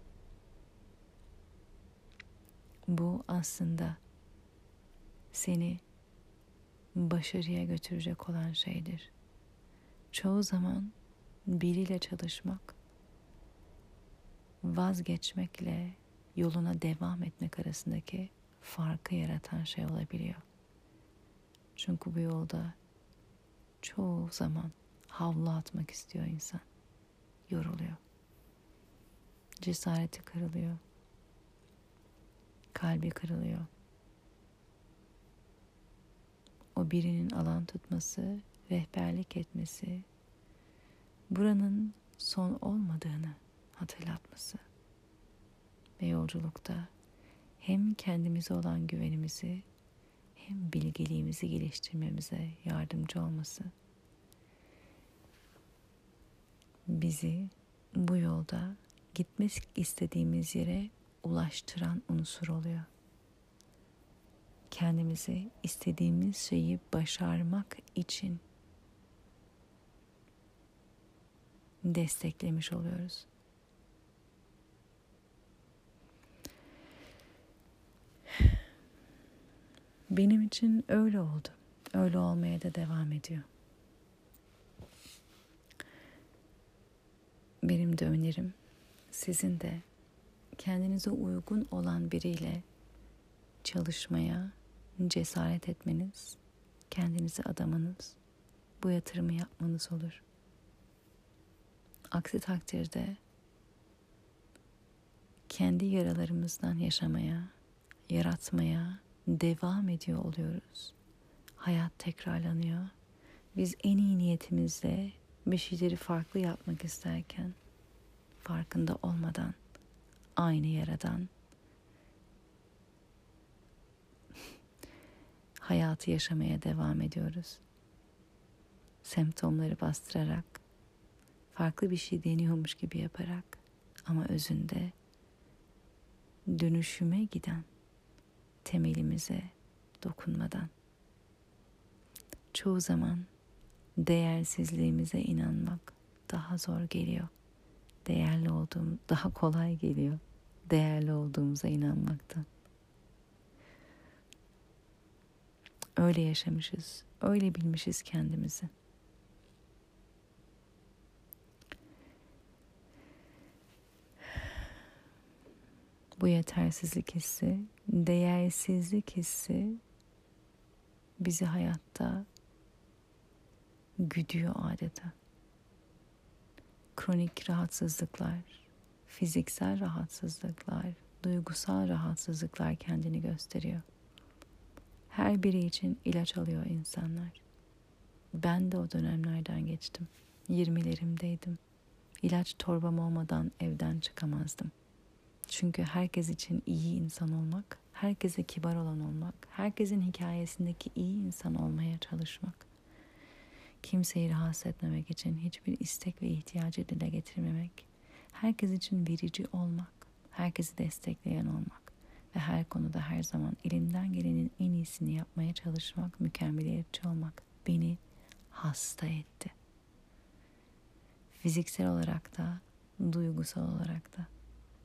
A: Bu aslında seni başarıya götürecek olan şeydir. Çoğu zaman biriyle çalışmak, vazgeçmekle yoluna devam etmek arasındaki farkı yaratan şey olabiliyor. Çünkü bu yolda çoğu zaman havlu atmak istiyor insan. Yoruluyor. Cesareti kırılıyor. Kalbi kırılıyor. O birinin alan tutması, rehberlik etmesi, buranın son olmadığını hatırlatması ve yolculukta hem kendimize olan güvenimizi hem bilgeliğimizi geliştirmemize yardımcı olması bizi bu yolda gitmek istediğimiz yere ulaştıran unsur oluyor. Kendimizi istediğimiz şeyi başarmak için desteklemiş oluyoruz. Benim için öyle oldu. Öyle olmaya da devam ediyor. Benim de önerim sizin de kendinize uygun olan biriyle çalışmaya cesaret etmeniz, kendinizi adamanız, bu yatırımı yapmanız olur. Aksi takdirde kendi yaralarımızdan yaşamaya, yaratmaya devam ediyor oluyoruz. Hayat tekrarlanıyor. Biz en iyi niyetimizle bir şeyleri farklı yapmak isterken farkında olmadan aynı yaradan hayatı yaşamaya devam ediyoruz. Semptomları bastırarak, farklı bir şey deniyormuş gibi yaparak ama özünde dönüşüme giden temelimize dokunmadan. Çoğu zaman değersizliğimize inanmak daha zor geliyor. Değerli olduğum daha kolay geliyor. Değerli olduğumuza inanmaktan. Öyle yaşamışız, öyle bilmişiz kendimizi. Bu yetersizlik hissi, değersizlik hissi bizi hayatta güdüyor adeta. Kronik rahatsızlıklar, fiziksel rahatsızlıklar, duygusal rahatsızlıklar kendini gösteriyor. Her biri için ilaç alıyor insanlar. Ben de o dönemlerden geçtim. 20'lerimdeydim. İlaç torbam olmadan evden çıkamazdım. Çünkü herkes için iyi insan olmak, herkese kibar olan olmak, herkesin hikayesindeki iyi insan olmaya çalışmak, kimseyi rahatsız etmemek için hiçbir istek ve ihtiyacı dile getirmemek, herkes için verici olmak, herkesi destekleyen olmak, ve her konuda her zaman elimden gelenin en iyisini yapmaya çalışmak, mükemmeliyetçi olmak beni hasta etti. Fiziksel olarak da, duygusal olarak da.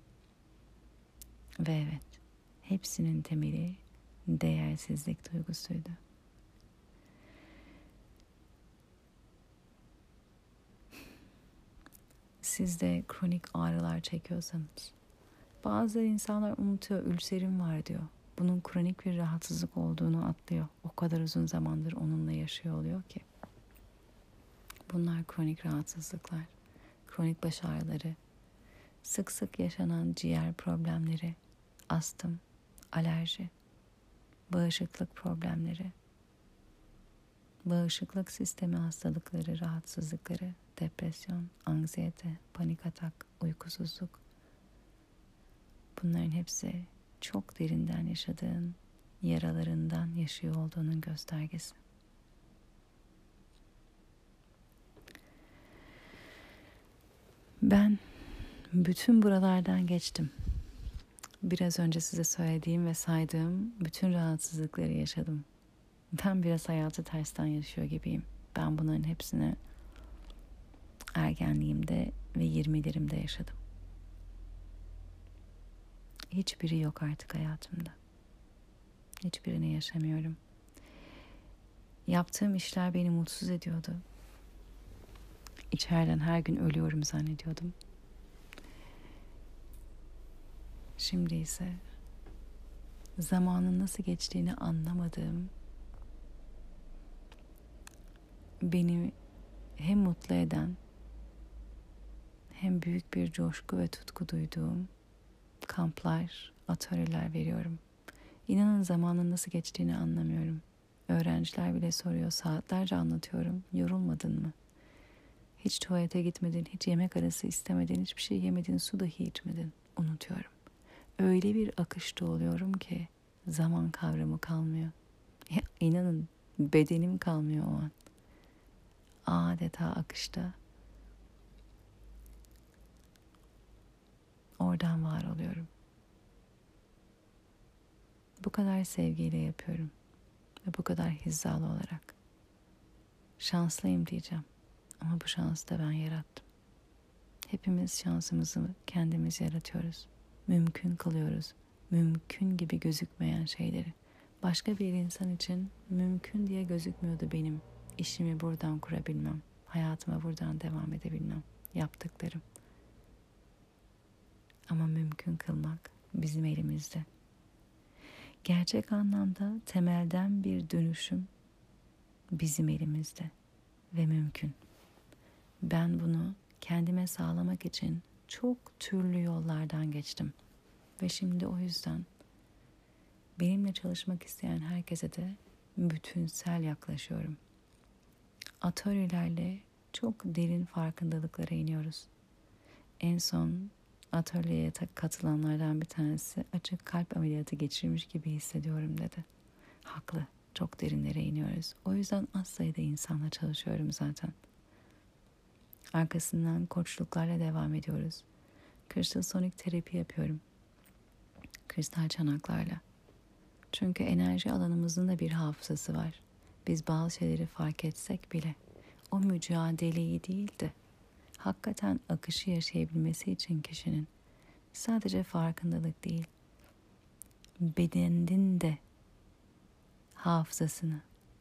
A: Ve evet, hepsinin temeli değersizlik duygusuydu. Siz de kronik ağrılar çekiyorsanız, bazı insanlar unutuyor, ülserim var diyor. Bunun kronik bir rahatsızlık olduğunu atlıyor. O kadar uzun zamandır onunla yaşıyor oluyor ki. Bunlar kronik rahatsızlıklar, kronik baş ağrıları, sık sık yaşanan ciğer problemleri, astım, alerji, bağışıklık problemleri, bağışıklık sistemi hastalıkları, rahatsızlıkları, depresyon, anksiyete, panik atak, uykusuzluk. Bunların hepsi çok derinden yaşadığın, yaralarından yaşıyor olduğunun göstergesi. Ben bütün buralardan geçtim. Biraz önce size söylediğim ve saydığım bütün rahatsızlıkları yaşadım. Ben biraz hayatı tersten yaşıyor gibiyim. Ben bunların hepsini ergenliğimde ve 20'lerimde yaşadım. Hiçbiri yok artık hayatımda. Hiçbirini yaşamıyorum. Yaptığım işler beni mutsuz ediyordu. İçeriden her gün ölüyorum zannediyordum. Şimdi ise zamanın nasıl geçtiğini anlamadığım, beni hem mutlu eden hem büyük bir coşku ve tutku duyduğum kamplar, atölyeler veriyorum. İnanın zamanın nasıl geçtiğini anlamıyorum. Öğrenciler bile soruyor, saatlerce anlatıyorum. Yorulmadın mı? Hiç tuvalete gitmedin, hiç yemek arası istemedin, hiçbir şey yemedin, su dahi içmedin. Unutuyorum. Öyle bir akışta oluyorum ki zaman kavramı kalmıyor. Ya, inanın bedenim kalmıyor o an. Adeta akışta. Oradan var oluyorum. Bu kadar sevgiyle yapıyorum. Ve bu kadar hizalı olarak. Şanslıyım diyeceğim. Ama bu şansı da ben yarattım. Hepimiz şansımızı kendimiz yaratıyoruz. Mümkün kılıyoruz. Mümkün gibi gözükmeyen şeyleri. Başka bir insan için mümkün diye gözükmüyordu benim. İşimi buradan kurabilmem. Hayatıma buradan devam edebilmem. Yaptıklarım. Ama mümkün kılmak bizim elimizde. Gerçek anlamda temelden bir dönüşüm bizim elimizde ve mümkün. Ben bunu kendime sağlamak için çok türlü yollardan geçtim. Ve şimdi o yüzden benimle çalışmak isteyen herkese de bütünsel yaklaşıyorum. Atölyelerle çok derin farkındalıklara iniyoruz. En son atölyeye katılanlardan bir tanesi açık kalp ameliyatı geçirmiş gibi hissediyorum dedi. Haklı. Çok derinlere iniyoruz. O yüzden az sayıda insanla çalışıyorum zaten. Arkasından koçluklarla devam ediyoruz. Kristal sonik terapi yapıyorum. Kristal çanaklarla. Çünkü enerji alanımızın da bir hafızası var. Biz bazı şeyleri fark etsek bile o mücadeleyi değil de hakikaten akışı yaşayabilmesi için kişinin sadece farkındalık değil, bedenin de hafızasını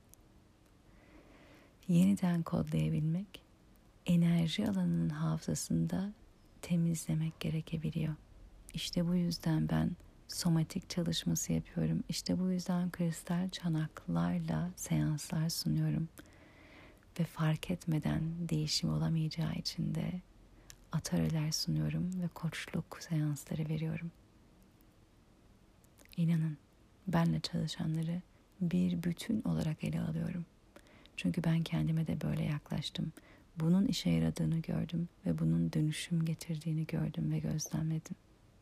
A: yeniden kodlayabilmek, enerji alanının hafızasını da temizlemek gerekebiliyor. İşte bu yüzden ben somatik çalışması yapıyorum. İşte bu yüzden kristal çanaklarla seanslar sunuyorum. Ve fark etmeden değişim olamayacağı için de atölyeler sunuyorum ve koçluk seansları veriyorum. İnanın benle çalışanları bir bütün olarak ele alıyorum. Çünkü ben kendime de böyle yaklaştım. Bunun işe yaradığını gördüm ve bunun dönüşüm getirdiğini gördüm ve gözlemledim.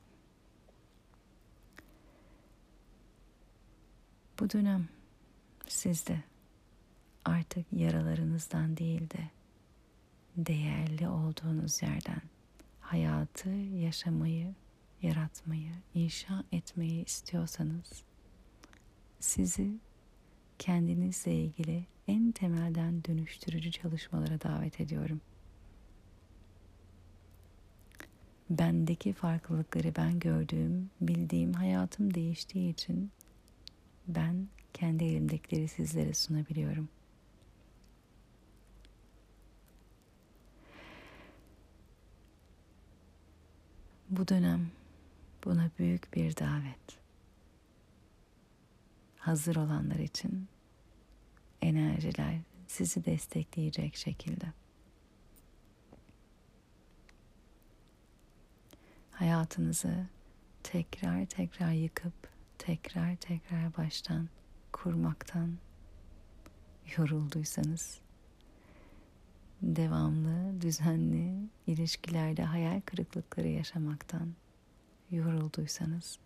A: Bu dönem sizde artık yaralarınızdan değil de değerli olduğunuz yerden hayatı yaşamayı yaratmayı, inşa etmeyi istiyorsanız sizi kendinizle ilgili en temelden dönüştürücü çalışmalara davet ediyorum. Bendeki farklılıkları ben gördüğüm, bildiğim, hayatım değiştiği için ben kendi elimdekileri sizlere sunabiliyorum. Bu dönem buna büyük bir davet. Hazır olanlar için enerjiler sizi destekleyecek şekilde. Hayatınızı tekrar tekrar yıkıp tekrar tekrar baştan kurmaktan yorulduysanız, devamlı, düzenli ilişkilerde hayal kırıklıkları yaşamaktan yorulduysanız,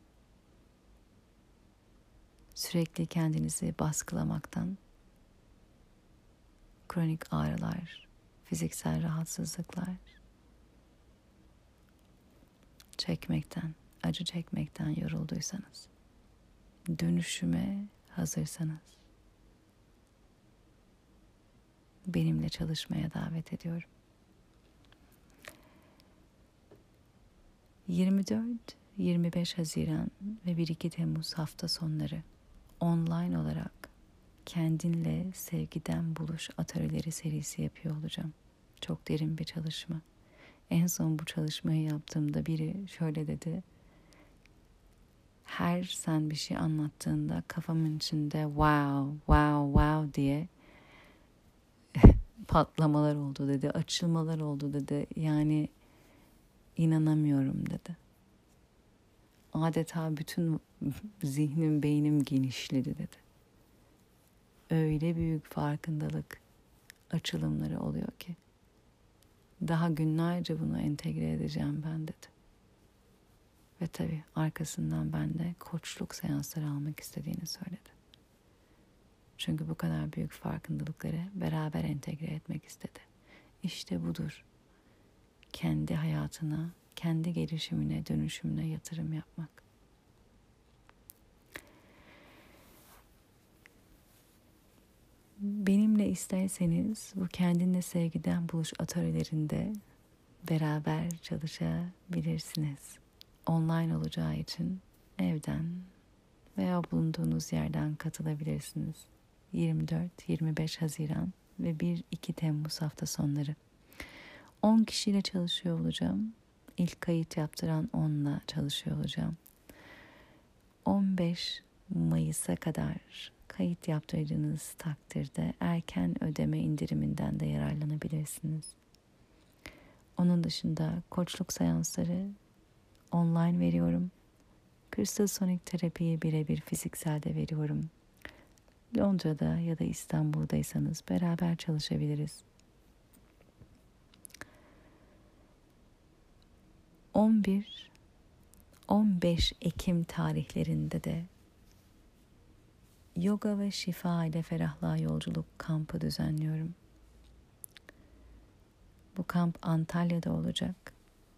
A: sürekli kendinizi baskılamaktan, kronik ağrılar, fiziksel rahatsızlıklar çekmekten, acı çekmekten yorulduysanız, dönüşüme hazırsanız, benimle çalışmaya davet ediyorum. 24-25 Haziran ve 1-2 Temmuz hafta sonları online olarak kendinle sevgiden buluş atölyeleri serisi yapıyor olacağım. Çok derin bir çalışma. En son bu çalışmayı yaptığımda biri şöyle dedi: her sen bir şey anlattığında kafamın içinde wow, wow, wow diye patlamalar oldu dedi, açılmalar oldu dedi. Yani inanamıyorum dedi. Adeta bütün zihnim, beynim genişledi dedi. Öyle büyük farkındalık açılımları oluyor ki daha günlerce bunu entegre edeceğim ben dedi. Ve tabii arkasından ben de koçluk seansları almak istediğini söyledi. Çünkü bu kadar büyük farkındalıkları beraber entegre etmek istedi. İşte budur. Kendi hayatına, kendi gelişimine, dönüşümüne yatırım yapmak. Benimle isterseniz bu kendinle sevgiden buluş atölyelerinde beraber çalışabilirsiniz. Online olacağı için evden veya bulunduğunuz yerden katılabilirsiniz. 24-25 Haziran ve 1-2 Temmuz hafta sonları. 10 kişiyle çalışıyor olacağım. İlk kayıt yaptıran 10'la çalışıyor olacağım. 15 Mayıs'a kadar kayıt yaptırdığınız takdirde erken ödeme indiriminden de yararlanabilirsiniz. Onun dışında koçluk seansları online veriyorum. Kristal sonik terapiyi birebir fizikselde veriyorum. Londra'da ya da İstanbul'daysanız beraber çalışabiliriz. 11-15 Ekim tarihlerinde de yoga ve şifa ile ferahlığa yolculuk kampı düzenliyorum. Bu kamp Antalya'da olacak.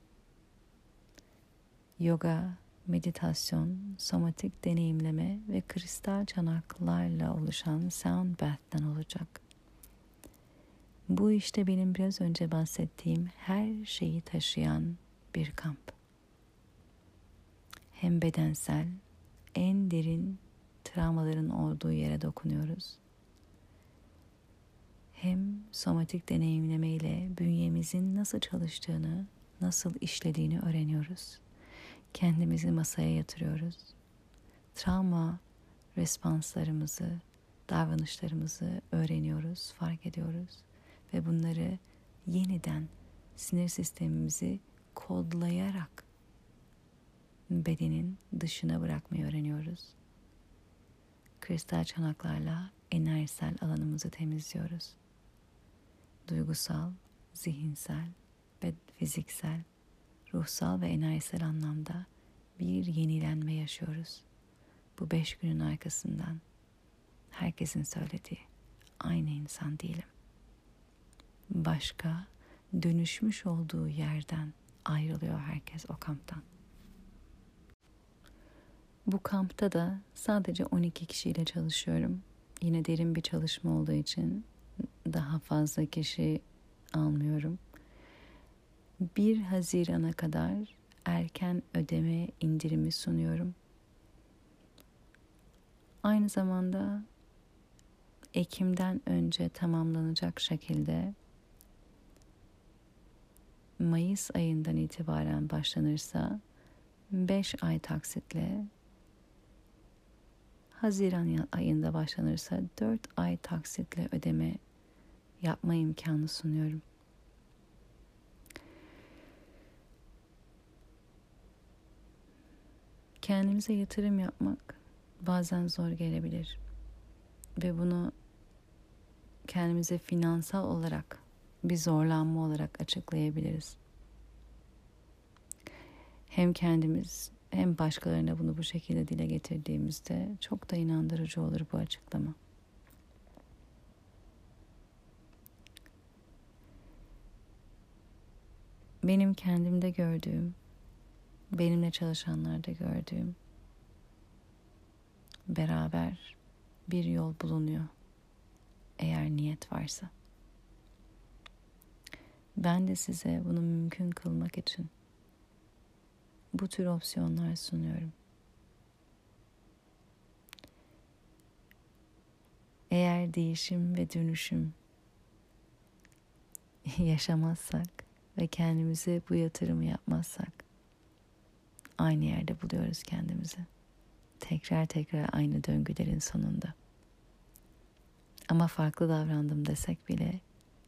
A: Yoga, meditasyon, somatik deneyimleme ve kristal çanaklarla oluşan sound bath'ten olacak. Bu işte benim biraz önce bahsettiğim her şeyi taşıyan bir kamp. Hem bedensel, en derin travmaların olduğu yere dokunuyoruz. Hem somatik deneyimleme ile bünyemizin nasıl çalıştığını, nasıl işlediğini öğreniyoruz. Kendimizi masaya yatırıyoruz. Travma respanslarımızı, davranışlarımızı öğreniyoruz, fark ediyoruz. Ve bunları yeniden sinir sistemimizi kodlayarak bedenin dışına bırakmayı öğreniyoruz. Kristal çanaklarla enerjisel alanımızı temizliyoruz. Duygusal, zihinsel ve fiziksel, ruhsal ve enerjisel anlamda bir yenilenme yaşıyoruz. Bu 5 günün arkasından herkesin söylediği aynı insan değilim. Başka, dönüşmüş olduğu yerden ayrılıyor herkes o kamptan. Bu kampta da sadece 12 kişiyle çalışıyorum. Yine derin bir çalışma olduğu için daha fazla kişi almıyorum. 1 Haziran'a kadar erken ödeme indirimi sunuyorum. Aynı zamanda Ekim'den önce tamamlanacak şekilde Mayıs ayından itibaren başlanırsa 5 ay taksitle, Haziran ayında başlanırsa 4 ay taksitle ödeme yapma imkanı sunuyorum. Kendimize yatırım yapmak bazen zor gelebilir ve bunu kendimize finansal olarak bir zorlanma olarak açıklayabiliriz. Hem kendimiz hem başkalarına bunu bu şekilde dile getirdiğimizde çok da inandırıcı olur bu açıklama. Benim kendimde gördüğüm, benimle çalışanlarda gördüğüm, beraber bir yol bulunuyor eğer niyet varsa. Ben de size bunu mümkün kılmak için bu tür opsiyonlar sunuyorum. Eğer değişim ve dönüşüm yaşamazsak ve kendimize bu yatırımı yapmazsak aynı yerde buluyoruz kendimizi. Tekrar tekrar aynı döngülerin sonunda. Ama farklı davrandım desek bile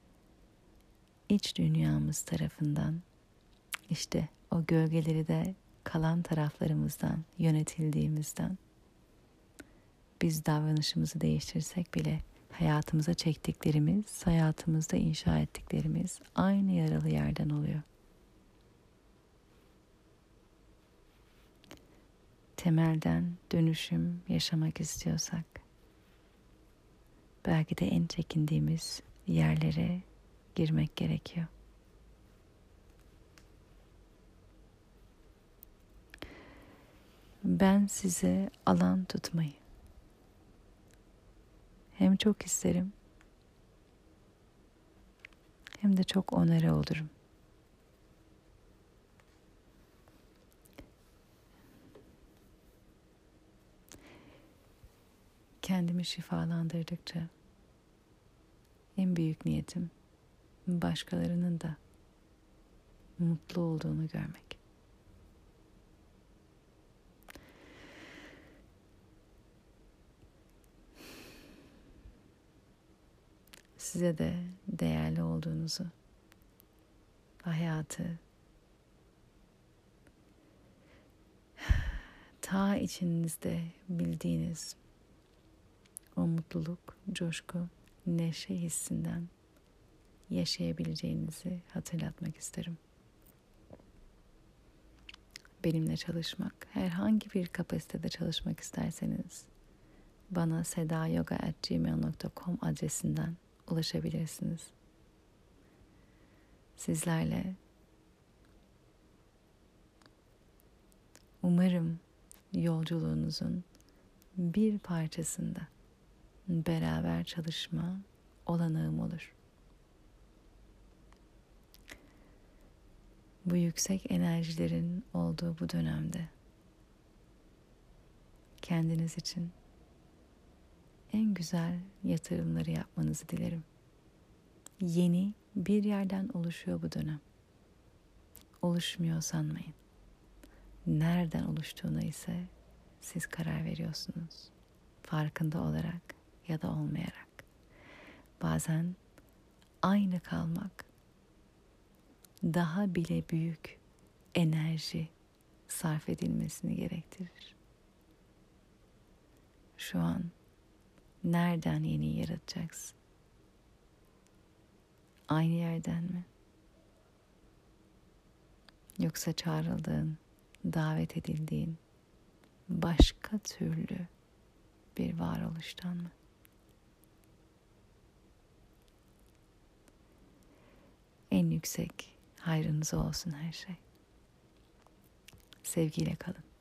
A: iç dünyamız tarafından, işte o gölgeleri de kalan taraflarımızdan yönetildiğimizden, biz davranışımızı değiştirsek bile hayatımıza çektiklerimiz, hayatımızda inşa ettiklerimiz aynı yaralı yerden oluyor. Temelden dönüşüm yaşamak istiyorsak, belki de en çekindiğimiz yerlere girmek gerekiyor. Ben size alan tutmayı hem çok isterim hem de çok onore olurum. Kendimi şifalandırdıkça en büyük niyetim başkalarının da mutlu olduğunu görmek. Size de değerli olduğunuzu, hayatı ta içinizde bildiğiniz o mutluluk, coşku, neşe hissinden yaşayabileceğinizi hatırlatmak isterim. Benimle çalışmak, herhangi bir kapasitede çalışmak isterseniz bana sedayoga@gmail.com adresinden ulaşabilirsiniz. Sizlerle umarım yolculuğunuzun bir parçasında beraber çalışma olanağım olur. Bu yüksek enerjilerin olduğu bu dönemde kendiniz için en güzel yatırımları yapmanızı dilerim. Yeni bir yerden oluşuyor bu dönem. Oluşmuyor sanmayın. Nereden oluştuğuna ise siz karar veriyorsunuz. Farkında olarak ya da olmayarak. Bazen aynı kalmak daha bile büyük enerji sarf edilmesini gerektirir. Şu an nereden yeni yaratacaksın? Aynı yerden mi? Yoksa çağrıldığın, davet edildiğin başka türlü bir varoluştan mı? En yüksek hayrınıza olsun her şey. Sevgiyle kalın.